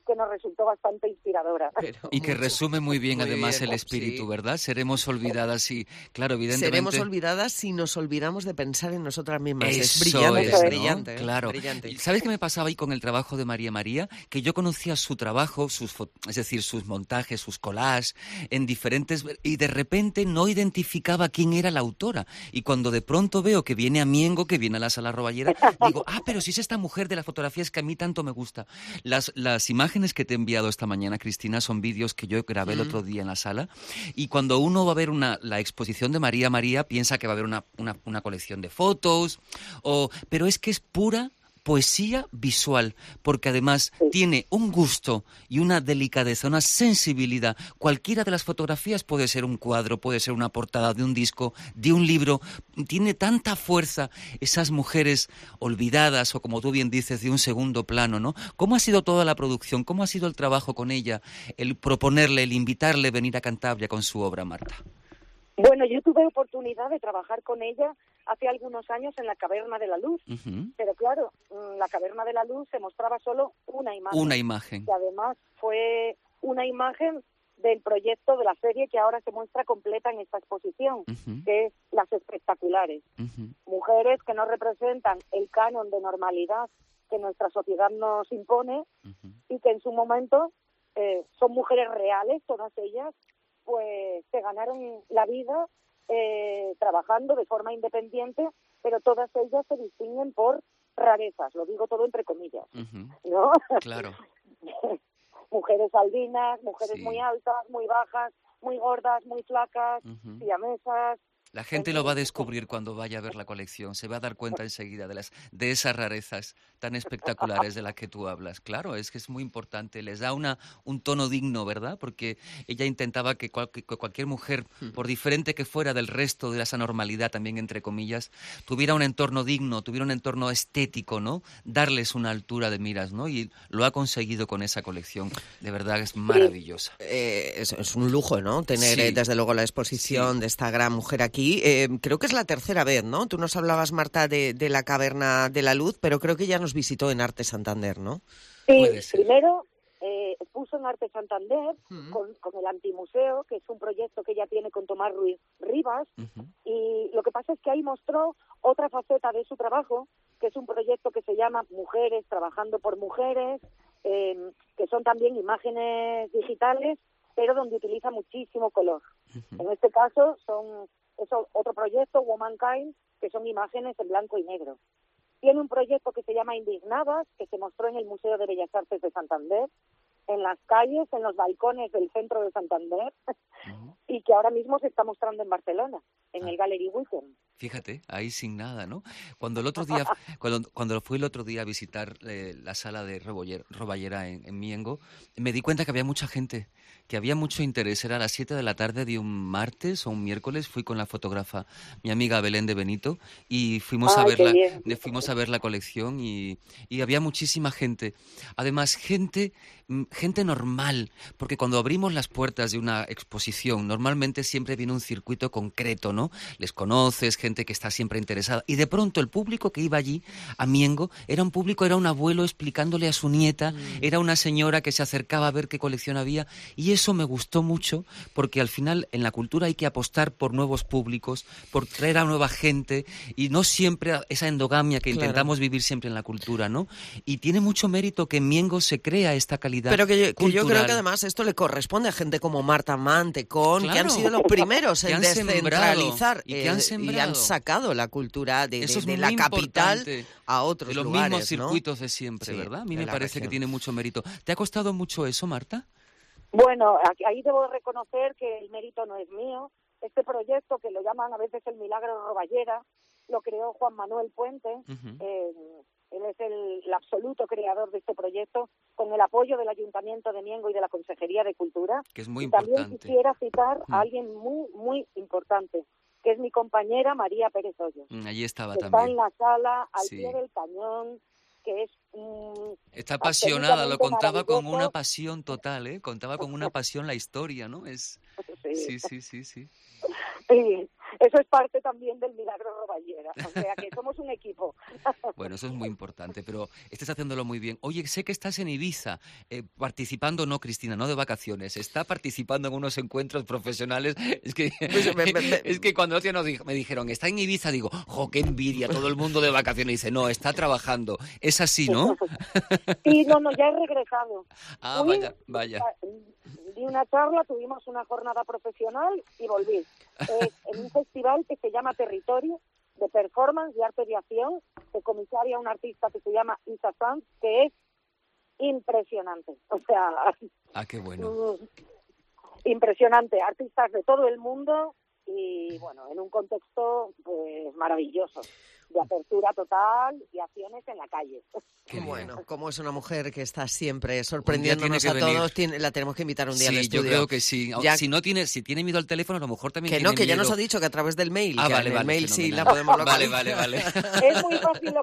que nos resultó bastante inspiradora. Pero y que mucho. resume muy bien Muy además bien, el espíritu, sí. ¿verdad? Seremos olvidadas y, claro, evidentemente... Seremos olvidadas si nos olvidamos de pensar en nosotras mismas. Eso es brillante, es, es ¿no? brillante. ¿eh? Claro. Brillante. ¿Y ¿Sabes qué me pasaba ahí con el trabajo de María María? Que yo conocía su trabajo, sus fo- es decir, sus montajes, sus collages, en diferentes... Y de repente no identificaba quién era la autora. Y cuando de pronto veo que viene a Miengo, que viene a la Sala Roballera, digo, ah, pero si es esta mujer de las fotografías que a mí tanto me gusta. Las, las imágenes que te he enviado esta mañana, Cristina, son vídeos que yo grabé el Mm. otro día en la sala. Y cuando uno va a ver una, la exposición de María María, piensa que va a haber una, una, una colección de fotos, o, pero es que es pura poesía visual, porque además tiene un gusto y una delicadeza, una sensibilidad. Cualquiera de las fotografías puede ser un cuadro, puede ser una portada de un disco, de un libro. Tiene tanta fuerza esas mujeres olvidadas o, como tú bien dices, de un segundo plano, ¿no? ¿Cómo ha sido toda la producción? ¿Cómo ha sido el trabajo con ella? El proponerle, el invitarle a venir a Cantabria con su obra, Marta. Bueno, yo tuve oportunidad de trabajar con ella hace algunos años en la Caverna de la Luz, Uh-huh. pero claro, mm, la Caverna de la Luz se mostraba solo una imagen. Una imagen. Que además fue una imagen del proyecto de la serie que ahora se muestra completa en esta exposición, Uh-huh. que es Las Espectaculares. Uh-huh. Mujeres que no representan el canon de normalidad que nuestra sociedad nos impone Uh-huh. y que en su momento eh, son mujeres reales, todas ellas, pues se ganaron la vida eh, trabajando de forma independiente, pero todas ellas se distinguen por rarezas, lo digo todo entre comillas, Uh-huh. ¿no? Claro. Mujeres albinas, mujeres Sí. muy altas, muy bajas, muy gordas, muy flacas, Ujú. siamesas. La gente lo va a descubrir cuando vaya a ver la colección, se va a dar cuenta enseguida de las de esas rarezas tan espectaculares de las que tú hablas. Claro, es que es muy importante, les da una un tono digno, ¿verdad? Porque ella intentaba que, cual- que cualquier mujer, por diferente que fuera del resto de esa normalidad, también entre comillas, tuviera un entorno digno, tuviera un entorno estético, ¿no? Darles una altura de miras, ¿no? Y lo ha conseguido con esa colección. De verdad es maravillosa. Eh, es, es un lujo, ¿no? Tener, Sí. eh, desde luego, la exposición Sí. de esta gran mujer aquí. Eh, creo que es la tercera vez, ¿no? Tú nos hablabas, Marta, de, de la Caverna de la Luz, pero creo que ya nos visitó en Arte Santander, ¿no? Sí, Puede ser. primero eh, puso en Arte Santander con, con el Antimuseo, que es un proyecto que ella tiene con Tomás Ruiz Rivas, Ujú. y lo que pasa es que ahí mostró otra faceta de su trabajo, que es un proyecto que se llama Mujeres Trabajando por Mujeres, eh, que son también imágenes digitales, pero donde utiliza muchísimo color. En este caso son es o- otro proyecto, Womankind, que son imágenes en blanco y negro. Tiene un proyecto que se llama Indignadas, que se mostró en el Museo de Bellas Artes de Santander, en las calles, en los balcones del centro de Santander, y que ahora mismo se está mostrando en Barcelona, en el Gallery Weekend. Fíjate, ahí sin nada, ¿no? Cuando el otro día, cuando, cuando fui el otro día a visitar eh, la sala de Roboller- Roballera en, en Miengo, me di cuenta que había mucha gente, que había mucho interés. Era a las siete de la tarde de un martes o un miércoles. Fui con la fotógrafa, mi amiga Belén de Benito, y fuimos a Ay, ver qué la, bien. de- fuimos a ver la colección y, y había muchísima gente. Además, gente, mm, gente normal, porque cuando abrimos las puertas de una exposición, normalmente siempre viene un circuito concreto, ¿no? Les conoces, gente que está siempre interesada. Y de pronto el público que iba allí, a Miengo, era un público, era un abuelo explicándole a su nieta, era una señora que se acercaba a ver qué colección había. Y eso me gustó mucho, porque al final en la cultura hay que apostar por nuevos públicos, por traer a nueva gente, y no siempre a- esa endogamia que Claro. intentamos vivir siempre en la cultura, ¿no? Y tiene mucho mérito que en Miengo se crea esta calidad Pero que yo, que yo creo cultural. que además esto le corresponde a gente como Marta Mantecón, que han Claro. sido los primeros Que en han sembrado, descentralizar y que han eh, sembrado. sacado la cultura de, de- Eso es de muy la capital importante. a otros De los lugares, mismos ¿no? circuitos de siempre, Sí, ¿verdad? A mí de me la parece que región. tiene mucho mérito. ¿Te ha costado mucho eso, Marta? Bueno, aquí- ahí debo reconocer que el mérito no es mío. Este proyecto, que lo llaman a veces el Milagro Roballera, lo creó Juan Manuel Puente. Ujú. Eh, él es el, el absoluto creador de este proyecto, con el apoyo del Ayuntamiento de Miengo y de la Consejería de Cultura. Que es muy y también importante. quisiera citar Mm. a alguien muy, muy importante, que es mi compañera María Pérez Hoyos, Mm, Allí estaba que está también. en la sala, al Sí. pie del cañón, que es un... Está apasionada, lo absolutamente contaba con maravilloso. una pasión total, ¿eh? Contaba con una pasión la historia, ¿no? Es... Sí, sí, sí, sí. Y, eso es parte también del milagro Roballera, o sea que somos un equipo. Bueno, eso es muy importante, pero estás haciéndolo muy bien. Oye, sé que estás en Ibiza, eh, participando, no, Cristina, no de vacaciones, está participando en unos encuentros profesionales. Es que, Pues me- me- me- es que cuando otro nos di- me dijeron, está en Ibiza, digo, jo, qué envidia, todo el mundo de vacaciones. Dice, no, está trabajando. Es así, ¿no? Sí, no, no, ya he regresado. Ah, Fui, vaya, vaya. Di una charla, tuvimos una jornada profesional y volví. Es en un festival que se llama Territorio, de performance, de arte de acción, que comisaria un artista que se llama Isa Sanz, que es impresionante. O sea, Ah, qué bueno. impresionante. Artistas de todo el mundo y, bueno, en un contexto pues maravilloso, de apertura total y acciones en la calle. Qué bueno, como es una mujer que está siempre tiene sorprendiéndonos que a venir. todos, tiene- la tenemos que invitar un día Sí, al yo estudio. creo que sí. Ya- Si no tiene, si tiene miedo al teléfono, a lo mejor también que tiene no, que ya miedo. nos ha dicho que a través del mail, Ah, que vale, en el vale, mail sí fenomenal. la podemos Vale, localizar. vale, vale. Es muy fácil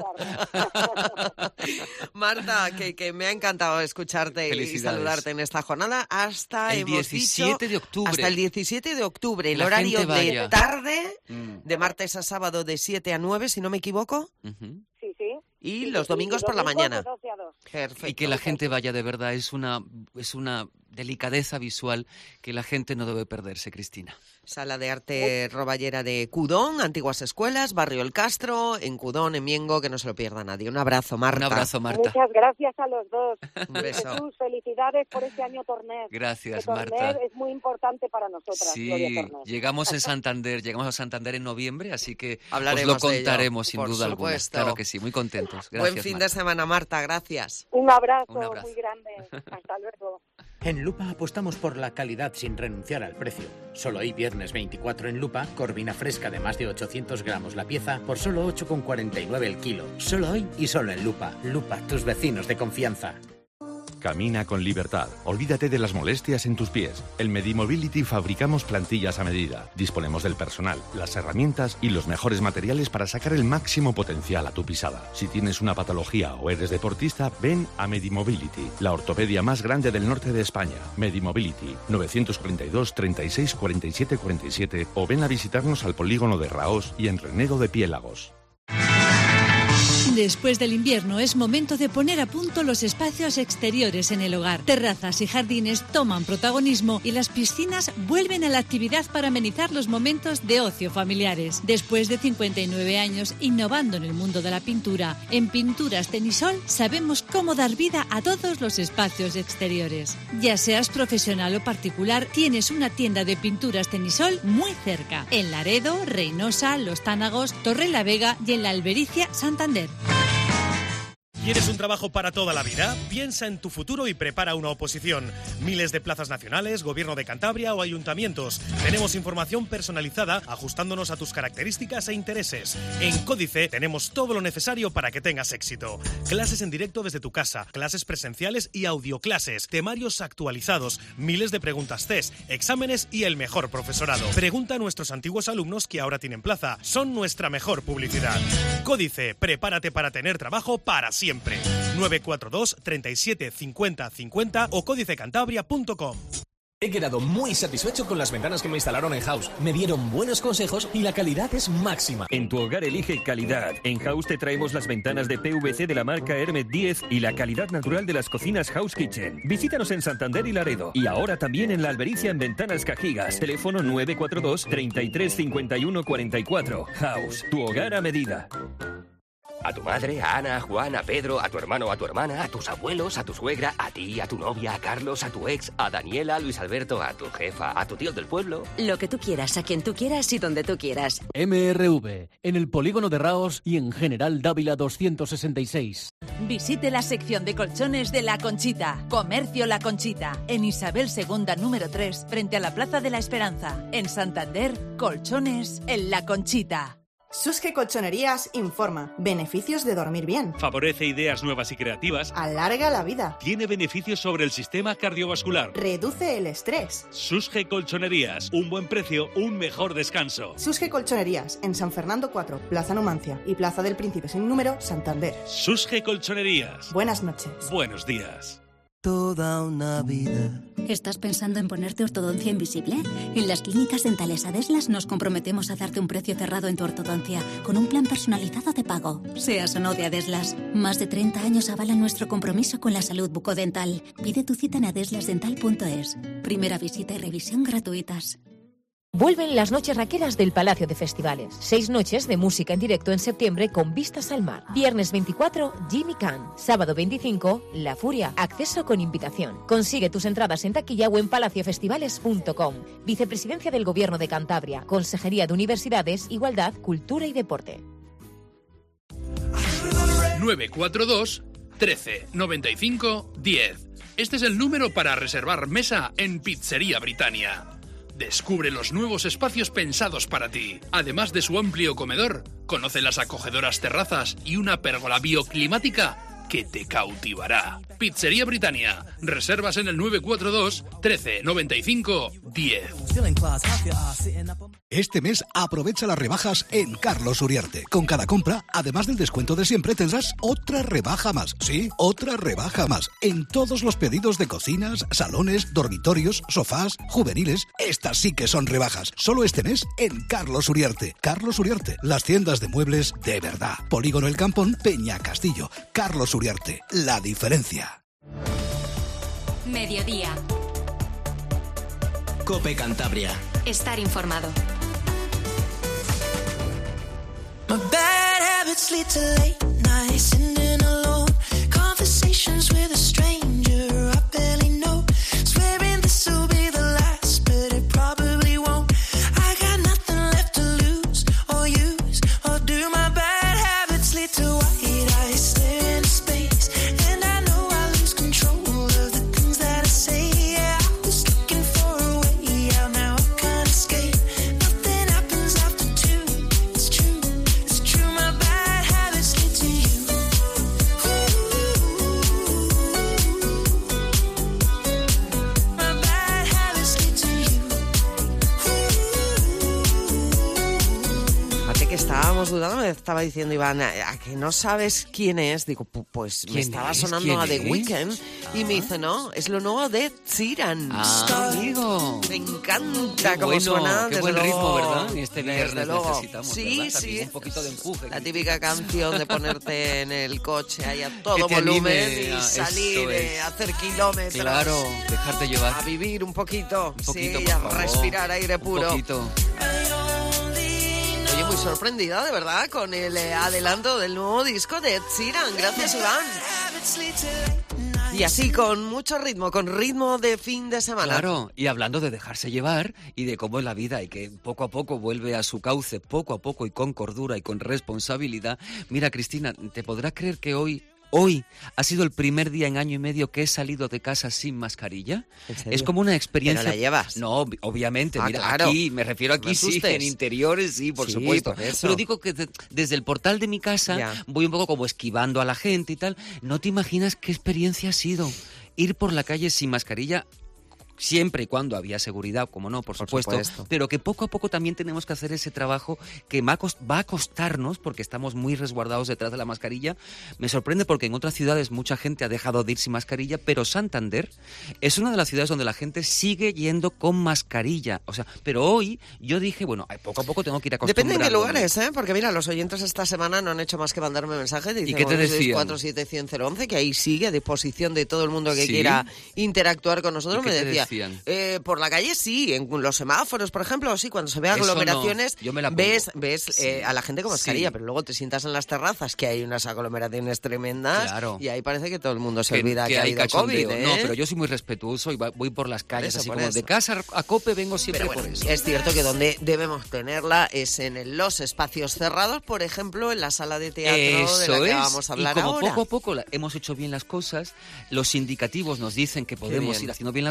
localizarla. Marta, que, que me ha encantado escucharte y Felicidades. saludarte en esta jornada hasta El hemos diecisiete dicho, de octubre. hasta el diecisiete de octubre, el La horario gente de vaya. tarde, Mm. de martes a sábado de siete a nueve, si no me equivoco, Ujú. Sí, sí. y Sí, los sí, domingos por la domingos mañana. de doce a dos. Perfecto. Y que la gente vaya, de verdad, es una, es una delicadeza visual que la gente no debe perderse, Cristina. Sala de Arte Roballera de Cudón, Antiguas Escuelas, Barrio El Castro, en Cudón, en Miengo, que no se lo pierda nadie. Un abrazo, Marta. Un abrazo, Marta. Muchas gracias a los dos. Un beso. Jesús, felicidades por este año Torner. Gracias, Que Torner Marta. es muy importante para nosotras, Gloria Sí, Torner. llegamos en Santander, llegamos a Santander en noviembre, así que Hablaremos os lo de ello, contaremos sin por duda alguna. supuesto. Claro que sí, muy contentos. Gracias, Buen fin Marta. de semana, Marta. Gracias. Un abrazo, Un abrazo. muy grande. Hasta luego. En Lupa apostamos por la calidad sin renunciar al precio. Solo hoy, viernes veinticuatro en Lupa, corvina fresca de más de ochocientos gramos la pieza por solo ocho con cuarenta y nueve el kilo. Solo hoy y solo en Lupa. Lupa, tus vecinos de confianza. Camina con libertad. Olvídate de las molestias en tus pies. En Medimobility fabricamos plantillas a medida. Disponemos del personal, las herramientas y los mejores materiales para sacar el máximo potencial a tu pisada. Si tienes una patología o eres deportista, ven a Medimobility, la ortopedia más grande del norte de España. Medimobility, novecientos cuarenta y dos, treinta y seis, cuarenta y siete, cuarenta y siete o ven a visitarnos al polígono de Raos y en Renedo de Piélagos. Después del invierno es momento de poner a punto los espacios exteriores en el hogar. Terrazas y jardines toman protagonismo y las piscinas vuelven a la actividad para amenizar los momentos de ocio familiares. Después de cincuenta y nueve años innovando en el mundo de la pintura, en Pinturas Tenisol sabemos cómo dar vida a todos los espacios exteriores. Ya seas profesional o particular, tienes una tienda de Pinturas Tenisol muy cerca. En Laredo, Reynosa, Los Tánagos, Torrelavega y en la Albericia, Santander. ¿Quieres un trabajo para toda la vida? Piensa en tu futuro y prepara una oposición. Miles de plazas nacionales, Gobierno de Cantabria o ayuntamientos. Tenemos información personalizada ajustándonos a tus características e intereses. En Códice tenemos todo lo necesario para que tengas éxito. Clases en directo desde tu casa, clases presenciales y audioclases, temarios actualizados, miles de preguntas test, exámenes y el mejor profesorado. Pregunta a nuestros antiguos alumnos que ahora tienen plaza. Son nuestra mejor publicidad. Códice, prepárate para tener trabajo para siempre. nueve cuatro dos, treinta y siete, cincuenta, cincuenta o códice cantabria punto com. He quedado muy satisfecho con las ventanas que me instalaron en House. Me dieron buenos consejos y la calidad es máxima. En tu hogar elige calidad. En House te traemos las ventanas de P V C de la marca Hermet diez y la calidad natural de las cocinas House Kitchen. Visítanos en Santander y Laredo. Y ahora también en la Albericia en Ventanas Cajigas. Teléfono nueve cuatro dos, treinta y tres, cincuenta y uno, cuarenta y cuatro. House, tu hogar a medida. A tu madre, a Ana, a Juan, a Pedro, a tu hermano, a tu hermana, a tus abuelos, a tu suegra, a ti, a tu novia, a Carlos, a tu ex, a Daniela, a Luis Alberto, a tu jefa, a tu tío del pueblo. Lo que tú quieras, a quien tú quieras y donde tú quieras. M R V, en el polígono de Raos y en General Dávila doscientos sesenta y seis. Visite la sección de colchones de La Conchita. Comercio La Conchita. En Isabel segunda número tres, frente a la Plaza de la Esperanza. En Santander, colchones en La Conchita. Susge Colchonerías informa. Beneficios de dormir bien. Favorece ideas nuevas y creativas. Alarga la vida. Tiene beneficios sobre el sistema cardiovascular. Reduce el estrés. Susge Colchonerías. Un buen precio, un mejor descanso. Susge Colchonerías, en San Fernando cuatro, Plaza Numancia y Plaza del Príncipe sin número, Santander. Susge Colchonerías. Buenas noches. Buenos días. toda una vida. ¿Estás pensando en ponerte ortodoncia invisible? En las clínicas dentales Adeslas nos comprometemos a darte un precio cerrado en tu ortodoncia, con un plan personalizado de pago, seas o no de Adeslas. Más de treinta años avalan nuestro compromiso con la salud bucodental. Pide tu cita en adeslas dental punto es. Primera visita y revisión gratuitas. Vuelven las noches raqueras del Palacio de Festivales. Seis noches de música en directo en septiembre con vistas al mar. Viernes veinticuatro, Jimmy Can. Sábado veinticinco, La Furia. Acceso con invitación. Consigue tus entradas en taquilla o en palacio festivales punto com. Vicepresidencia del Gobierno de Cantabria. Consejería de Universidades, Igualdad, Cultura y Deporte. nueve cuatro dos, trece, noventa y cinco, diez. Este es el número para reservar mesa en Pizzería Britannia. Descubre los nuevos espacios pensados para ti. Además de su amplio comedor, conoce las acogedoras terrazas y una pérgola bioclimática que te cautivará. Pizzería Britannia. Reservas en el nueve cuatro dos, trece, noventa y cinco, diez. Este mes aprovecha las rebajas en Carlos Uriarte. Con cada compra, además del descuento de siempre, tendrás otra rebaja más. Sí, otra rebaja más. En todos los pedidos de cocinas, salones, dormitorios, sofás, juveniles. Estas sí que son rebajas. Solo este mes en Carlos Uriarte. Carlos Uriarte, las tiendas de muebles de verdad. Polígono El Campón, Peña Castillo. Carlos Uriarte, la diferencia. Mediodía. COPE Cantabria. Estar informado. My bad habits lead to late nights, sitting alone, conversations with a stranger I barely know, swearing this will be the last, but it probably won't. I got nothing left to lose or use, or do my bad habits lead to white eyes staring into space, and I know I lose control of the things that I say. Yeah, I was looking for a way out, now I can't escape. Nothing happens after two, it's true. It's true, my bad habits lead to you. My bad habits lead to you. Fíjate que estábamos dudando, me estaba diciendo Iván, ¿a a que no sabes quién es? Digo, pu- pues me ¿Quién estaba es? sonando ¿Quién a The es? Weeknd y me dice, no, es lo nuevo de Ed Sheeran. Ah, amigo. Me encanta Qué cómo bueno, suena. qué desde buen ritmo, luego. ¿verdad? Este Desde viernes luego. necesitamos, Sí, ¿verdad? También sí. un poquito de empuje. La típica canción de ponerte en el coche ahí a todo te volumen anime, y ah, salir, eso eh, es. hacer kilómetros. Claro, dejarte llevar. A vivir un poquito, Un poquito, sí, por a favor. respirar aire Un puro. poquito. Oye, muy sorprendida, de verdad, con el eh, adelanto del nuevo disco de Ed Sheeran. Gracias, Iván. Y así, con mucho ritmo, con ritmo de fin de semana. Claro, y hablando de dejarse llevar y de cómo es la vida y que poco a poco vuelve a su cauce, poco a poco y con cordura y con responsabilidad. Mira, Cristina, ¿te podrás creer que hoy... Hoy ha sido el primer día en año y medio que he salido de casa sin mascarilla? ¿En serio? Es como una experiencia... ¿Pero la llevas? No, ob- obviamente. Ah, Mira, claro. aquí, me refiero No me aquí, sí, asustes. en interiores, sí, por Sí, supuesto. por eso. Pero digo que de- desde el portal de mi casa Ya. voy un poco como esquivando a la gente y tal. No te imaginas qué experiencia ha sido ir por la calle sin mascarilla. Siempre y cuando había seguridad, como no, por, Por supuesto, supuesto. pero que poco a poco también tenemos que hacer ese trabajo que va a cos- va a costarnos, porque estamos muy resguardados detrás de la mascarilla. Me sorprende porque en otras ciudades mucha gente ha dejado de ir sin mascarilla, pero Santander es una de las ciudades donde la gente sigue yendo con mascarilla. O sea, pero hoy yo dije, bueno, ay, poco a poco tengo que ir Depende en qué acostumbrándome. lugares, ¿eh? Porque mira, los oyentes esta semana no han hecho más que mandarme mensajes. Dicen, qué te decían? cuatro siete cien cero once, que ahí sigue a disposición de todo el mundo que ¿Sí? quiera interactuar con nosotros. ¿Y qué Me te decía, decían? eh, por la calle sí, en los semáforos, por ejemplo, sí, cuando se ve Eso no, aglomeraciones, yo me la pongo. ves, ves eh, Sí, a la gente con mascarilla, sí. pero luego te sientas en las terrazas, que hay unas aglomeraciones tremendas, Claro. y ahí parece que todo el mundo se olvida que, ha ido cachondeo. COVID, ¿eh? No, pero yo soy muy respetuoso y va- voy por las calles, eso, así por como eso. de casa a COPE vengo siempre Pero bueno, por eso. es cierto que donde debemos tenerla es en los espacios cerrados, por ejemplo, en la sala de teatro de Eso la que es. vamos a hablar y como ahora. poco a poco la- hemos hecho bien las cosas, los indicativos nos dicen que podemos bien. ir haciendo bien las cosas, Oye, que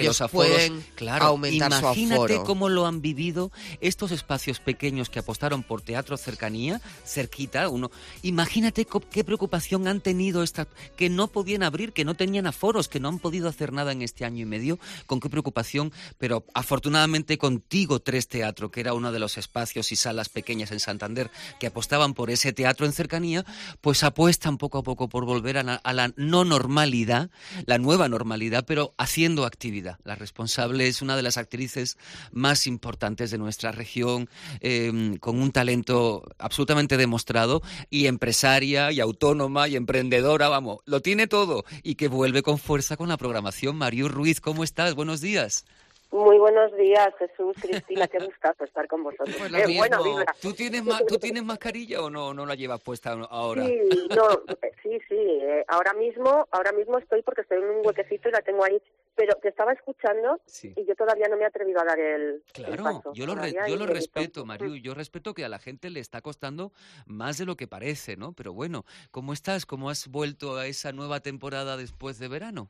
ellos los aforos, pueden claro, aumentar su imagínate aforo. cómo lo han vivido estos espacios pequeños que apostaron por teatro cercanía, cerquita, uno. Imagínate co- qué preocupación han tenido esta, que no podían abrir, que no tenían aforos, que no han podido hacer nada en este año y medio, con qué preocupación, pero afortunadamente contigo Tres Teatro, que era uno de los espacios y salas pequeñas en Santander que apostaban por ese teatro en cercanía, pues apuestan poco a poco por volver a la, a la no normalidad, la nueva normalidad, pero haciendo actividad. La responsable es una de las actrices más importantes de nuestra región, eh, con un talento absolutamente demostrado, y empresaria, y autónoma, y emprendedora, vamos, lo tiene todo, y que vuelve con fuerza con la programación. Mariu Ruiz, ¿cómo estás? Buenos días. Muy buenos días, Jesús, Cristina, qué gustazo estar con vosotros. Pues lo Qué mismo. buena vibra. ¿Tú tienes, ma- ¿Tú tienes mascarilla o no, no la llevas puesta ahora? Sí, no, sí, sí, eh, ahora mismo, ahora mismo estoy porque estoy en un huequecito y la tengo ahí, pero te estaba escuchando Sí. y yo todavía no me he atrevido a dar el, el Claro, paso. yo lo, re- Todavía yo hay lo un huequito. respeto, Mariu, yo respeto que a la gente le está costando más de lo que parece, ¿no? Pero bueno, ¿cómo estás? ¿Cómo has vuelto a esa nueva temporada después de verano?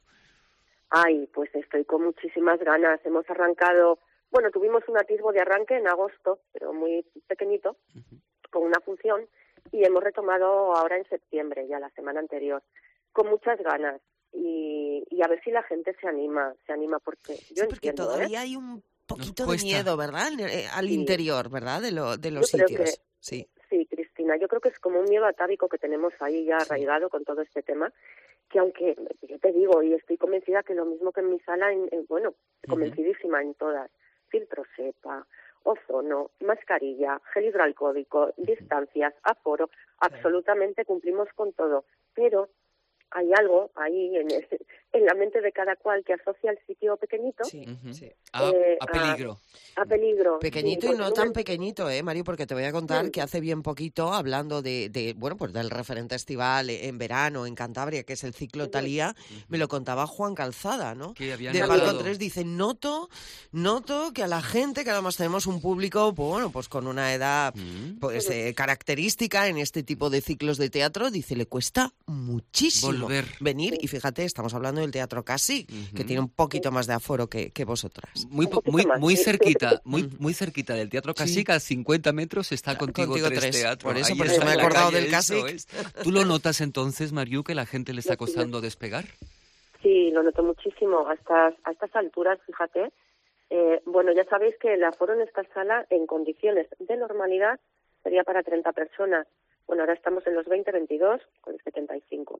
Ay, pues estoy con muchísimas ganas. Hemos arrancado, bueno, tuvimos un atisbo de arranque en agosto, pero muy pequeñito, con una función, y hemos retomado ahora en septiembre, ya la semana anterior, con muchas ganas. Y, y a ver si la gente se anima, se anima porque yo Sí, porque entiendo, todavía ¿eh? hay un poquito de cuesta. miedo, ¿verdad? Eh, Al Sí. interior, ¿verdad? De, lo, de los Yo creo sitios. que- Sí. Sí, Cristina, yo creo que es como un miedo atávico que tenemos ahí ya arraigado con todo este tema, que aunque, yo te digo, y estoy convencida que lo mismo que en mi sala, en, en- bueno, convencidísima en todas, filtro SEPA, ozono, mascarilla, gel hidroalcohólico, distancias, aforo, absolutamente cumplimos con todo, pero hay algo ahí en, el- en la mente de cada cual que asocia el sitio pequeñito A, eh, a peligro. a peligro. Pequeñito Sí, y porque no no tan me- pequeñito, ¿eh, Mario? Porque te voy a contar Mm. que hace bien poquito, hablando de, de, bueno, pues del referente estival en verano en Cantabria, que es el ciclo Talía, me lo contaba Juan Calzada, ¿no? Que habían De notado- Balcón tres, dice, noto, noto que a la gente, que además tenemos un público, pues, bueno, pues con una edad pues eh, característica en este tipo de ciclos de teatro, dice, le cuesta muchísimo Volver. venir. Y fíjate, estamos hablando del Teatro Casi, que tiene un poquito más de aforo que, que vosotras. Muy, po- muy, muy cerquita, muy, muy cerquita del Teatro Casica, a cincuenta metros está contigo, Contigo Tres, Tres. Teatro. Por eso, Ahí por está eso me he en la acordado calle, del eso Casic. es. ¿Tú lo notas entonces, Mariu, que la gente le está costando despegar? Sí, lo noto muchísimo. A estas, a estas alturas, fíjate. Eh, bueno, ya sabéis que el aforo en esta sala, en condiciones de normalidad, sería para treinta personas. Bueno, ahora estamos en los veinte, veintidós, con setenta y cinco.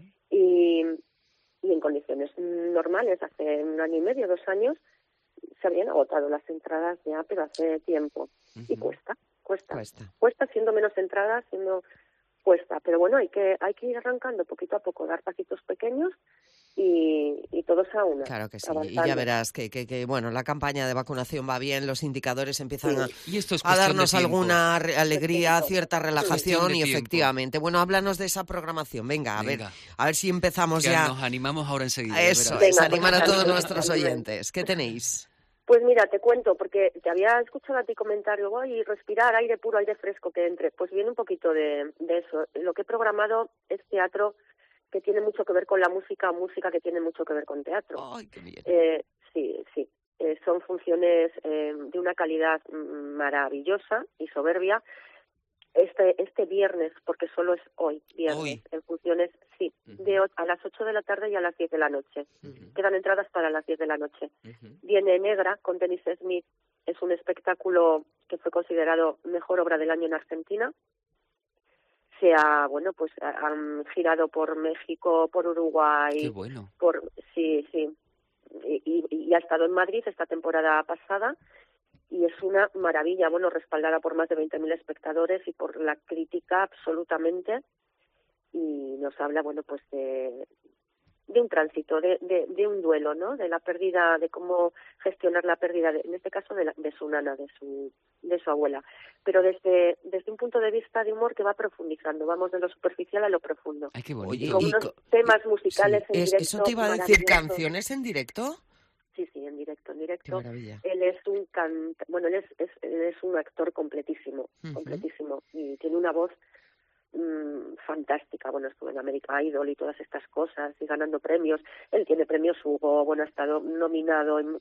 Y, y en condiciones normales, hace un año y medio, dos años, se habrían agotado las entradas ya, pero hace tiempo. Y cuesta, cuesta. Cuesta. Cuesta siendo menos entradas, siendo cuesta. Pero bueno, hay que hay que ir arrancando poquito a poco, dar pasitos pequeños y, y todos a una. Claro que sí, y avanzando. ya verás que, que, que, bueno, la campaña de vacunación va bien, los indicadores empiezan a, Y esto es a cuestión darnos de tiempo. alguna re- alegría, cierta Cuestión relajación de y tiempo. efectivamente. Bueno, háblanos de esa programación, venga, a Venga. ver, a ver si empezamos Que ya. nos animamos ahora enseguida. A eso, verás. es, Venga, animar a pues, todos venga. nuestros oyentes. ¿Qué tenéis? Pues mira, te cuento, porque te había escuchado a ti comentar luego y respirar aire puro, aire fresco que entre. Pues viene un poquito de, de eso. Lo que he programado es teatro que tiene mucho que ver con la música, música que tiene mucho que ver con teatro. Ay, qué bien. Eh, sí, sí. Eh, son funciones eh, de una calidad mm, maravillosa y soberbia. Este este viernes, porque solo es hoy, viernes, Hoy. en funciones, sí, de o- a las ocho de la tarde y a las diez de la noche. Quedan entradas para las diez de la noche. Viene Negra con Dennis Smith. Es un espectáculo que fue considerado mejor obra del año en Argentina. Se ha, bueno, pues ha- han girado por México, por Uruguay. Qué bueno. Por, sí, sí. Y, y, y ha estado en Madrid esta temporada pasada y es una maravilla, bueno, respaldada por más de veinte mil espectadores y por la crítica absolutamente. Y nos habla, bueno, pues de, de un tránsito, de, de, de un duelo, ¿no? De la pérdida, de cómo gestionar la pérdida, de, en este caso de, la, de su nana, de su de su abuela. Pero desde desde un punto de vista de humor que va profundizando, vamos de lo superficial a lo profundo. Ay, qué bonito. Oye, Y con y unos co- temas musicales en Es- directo. ¿Eso te iba a decir, maravillosos. canciones en directo? Sí, sí, en directo, en Qué directo. maravilla. Él es un canta, bueno, él es, es, él es un actor completísimo, Ujú. completísimo, y tiene una voz mmm, fantástica. Bueno, estuve en American Idol y todas estas cosas, y ganando premios. Él tiene premios Hugo, bueno, ha estado nominado en...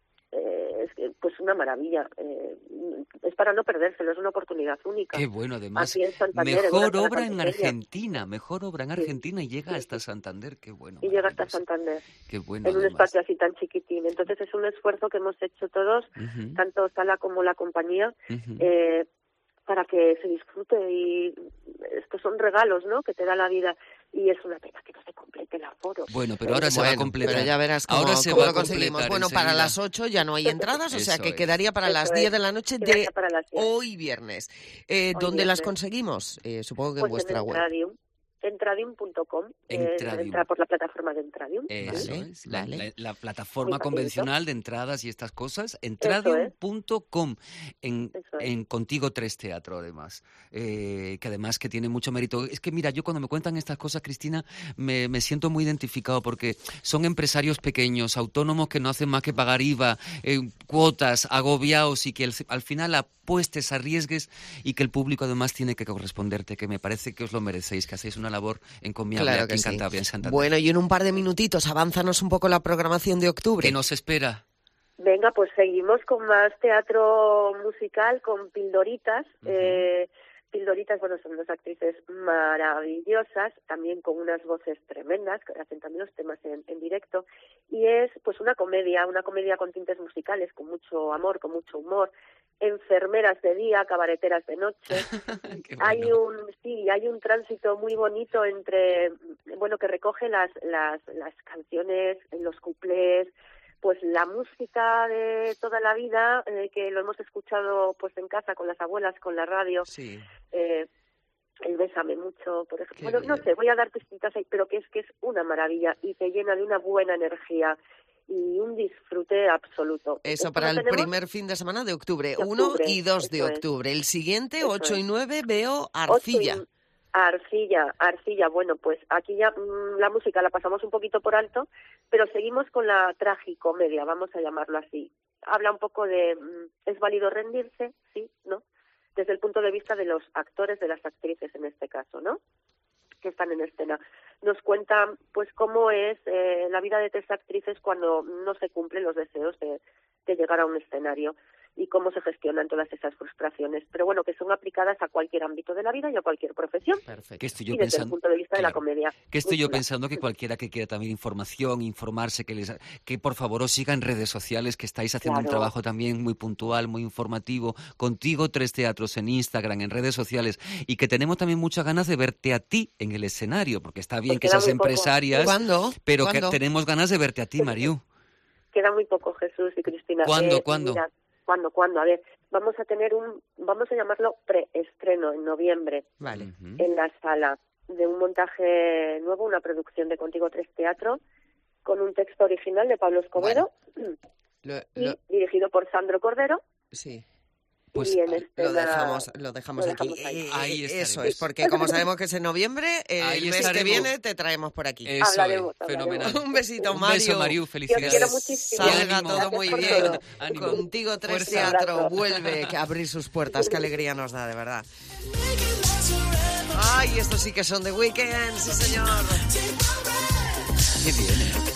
Eh, es que, pues una maravilla, eh, es para no perdérselo, es una oportunidad única. Qué bueno, además, Aquí en Santander, mejor en obra en pequeña. Argentina, mejor obra en Argentina y llega sí, hasta sí. Santander, qué bueno. Y llega hasta Santander, qué bueno, en un además. espacio así tan chiquitín. Entonces es un esfuerzo que hemos hecho todos, Uh-huh. tanto Sala como la compañía, Uh-huh. eh, para que se disfrute, y estos son regalos, ¿no?, que te da la vida, y es una pena que no se complete el aforo. Bueno, pero ahora se va a completar. Pero ya verás cómo, ahora se cómo va lo a conseguimos. completar Bueno, para enseguida. las ocho ya no hay entradas, o sea Eso que es. quedaría para Eso las es. diez de la noche Quedaría de para las diez. hoy viernes. Eh, Hoy ¿Dónde las viernes. conseguimos? Eh, supongo que Pues en vuestra en web. Entradium, entradium punto com, eh, Entradium. entra por la plataforma de Entradium. Eso Vale, es, la, vale. la- la Muy plataforma facilito. convencional de entradas y estas cosas, Eso entradium punto com, en, Eso es. en Contigo tres Teatro, además, eh, que además que tiene mucho mérito. Es que mira, yo cuando me cuentan estas cosas, Cristina, me, me siento muy identificado porque son empresarios pequeños, autónomos que no hacen más que pagar I V A, eh, cuotas, agobiados, y que el- al final apuestes, arriesgues, y que el público además tiene que corresponderte, que me parece que os lo merecéis, que hacéis una labor encomiable Claro aquí que en sí. Cantabria, en Santander. Bueno, y en un par de minutitos, avánzanos un poco la programación de octubre. ¿Qué nos espera? Venga, pues seguimos con más teatro musical, con Pildoritas. Ujú. eh, Pildoritas, bueno, son dos actrices maravillosas, también con unas voces tremendas, que hacen también los temas en, en directo. Y es pues una comedia, una comedia con tintes musicales, con mucho amor, con mucho humor. Enfermeras de día, cabareteras de noche. Qué bueno. Hay un sí, hay un tránsito muy bonito entre, bueno, que recoge las las las canciones, los cuplés, pues la música de toda la vida, eh, que lo hemos escuchado pues en casa con las abuelas, con la radio. Sí. Eh, el Bésame Mucho, por ejemplo. Qué Bueno, no bien. sé, voy a dar pistitas ahí, pero que es que es una maravilla y te llena de una buena energía y un disfrute absoluto. Eso Esto para lo el tenemos primer fin de semana de octubre, de uno octubre, y dos de eso es. octubre. El siguiente, Eso ocho y es. nueve, veo ocho Arcilla. y- Arcilla, Arcilla. Bueno, pues aquí ya mm, la música la pasamos un poquito por alto, pero seguimos con la tragicomedia, vamos a llamarlo así. Habla un poco de, mm, ¿es válido rendirse? Sí, ¿no? Desde el punto de vista de los actores, de las actrices en este caso, ¿no?, que están en escena. Nos cuenta, pues, cómo es eh, la vida de tres actrices cuando no se cumplen los deseos de, de llegar a un escenario y cómo se gestionan todas esas frustraciones, pero bueno, que son aplicadas a cualquier ámbito de la vida y a cualquier profesión. Perfecto. Que estoy yo y desde el pensando, punto de vista de la claro, comedia. que estoy Muy yo chula. pensando que cualquiera que quiera también información, informarse, que les, que por favor os siga en redes sociales, que estáis haciendo un Claro. trabajo también muy puntual, muy informativo, Contigo tres Teatros en Instagram, en redes sociales, y que tenemos también muchas ganas de verte a ti en el escenario, porque está bien Pues que queda seas muy poco. empresarias, ¿Cuándo? pero ¿Cuándo? que tenemos ganas de verte a ti, Mariu. Queda muy poco, Jesús y Cristina. ¿Cuándo, Eh, cuándo? mira, ¿Cuándo, cuándo? A ver, vamos a tener un, vamos a llamarlo preestreno en noviembre. Vale. En la sala, de un montaje nuevo, una producción de Contigo tres Teatro, con un texto original de Pablo Escobedo, Lo, y lo- dirigido por Sandro Cordero. sí. Pues y en ahí- escena- Lo dejamos, lo dejamos lo aquí. dejamos ahí. Eh, Ahí eh, Eso estaremos. es, porque como sabemos que es en noviembre, el Ahí mes que estaremos. viene te traemos por aquí. Eso Hablaremos, es, fenomenal. Un besito, Un Mario. beso, Mariu, Yo felicidades. os quiero muchísimo. Salga ánimo. todo muy Gracias por bien. todo. Ánimo. Contigo tres Fuerza. Teatro Abrazo. vuelve que a abrir sus puertas. Qué alegría nos da, de verdad. Ay, estos sí que son de Weekend, sí señor. Qué bien, ¿eh?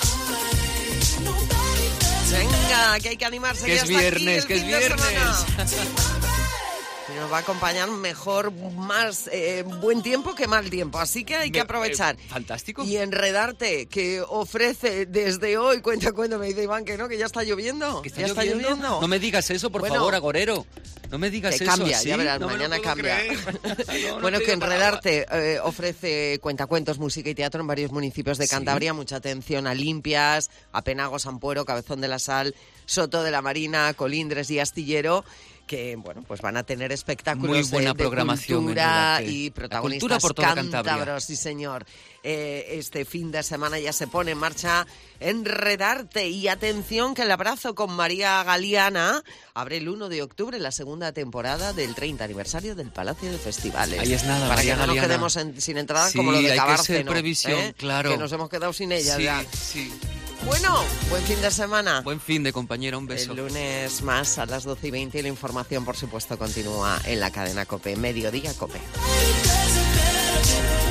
Venga, que hay que animarse. Que ya es está aquí viernes, el que es fin de semana. viernes. Y nos va a acompañar mejor, más eh, buen tiempo que mal tiempo. Así que hay que Me- aprovechar. eh, fantástico. Y Enredarte, que ofrece desde hoy, cuenta, cuenta, me dice Iván que no, que ya está lloviendo. ¿Que está ¿Ya está lloviendo? lloviendo? No me digas eso, por Bueno, favor, agorero. No me digas que eso. cambia, ¿sí? ya verás, No me lo mañana puedo cambia. creer. No, no Bueno, te que digo palabra. Enredarte eh, ofrece cuentacuentos, música y teatro en varios municipios de Sí. Cantabria. Mucha atención a Limpias, a Penagos, Ampuero, Cabezón de la Sal, Soto de la Marina, Colindres y Astillero, que bueno, pues van a tener espectáculos Muy de- buena de, programación, cultura Enredarte. y La protagonistas cultura por toda Cantabria. cántabros, sí señor. Eh, este fin de semana ya se pone en marcha Enredarte. Y atención que el abrazo con María Galeana abre el uno de octubre la segunda temporada del treinta aniversario del Palacio de Festivales. Ahí es nada, Para María que no nos Galeana. quedemos en- sin entrada Sí, como lo de hay que Cabárceno, ser previsión, ¿eh? claro. Que nos hemos quedado sin ella Sí, ya. sí. Bueno, buen fin de semana. Buen fin de compañera, un beso. El lunes más a las doce y veinte y la información, por supuesto, continúa en la cadena COPE. Mediodía COPE. Doesn't matter. noche.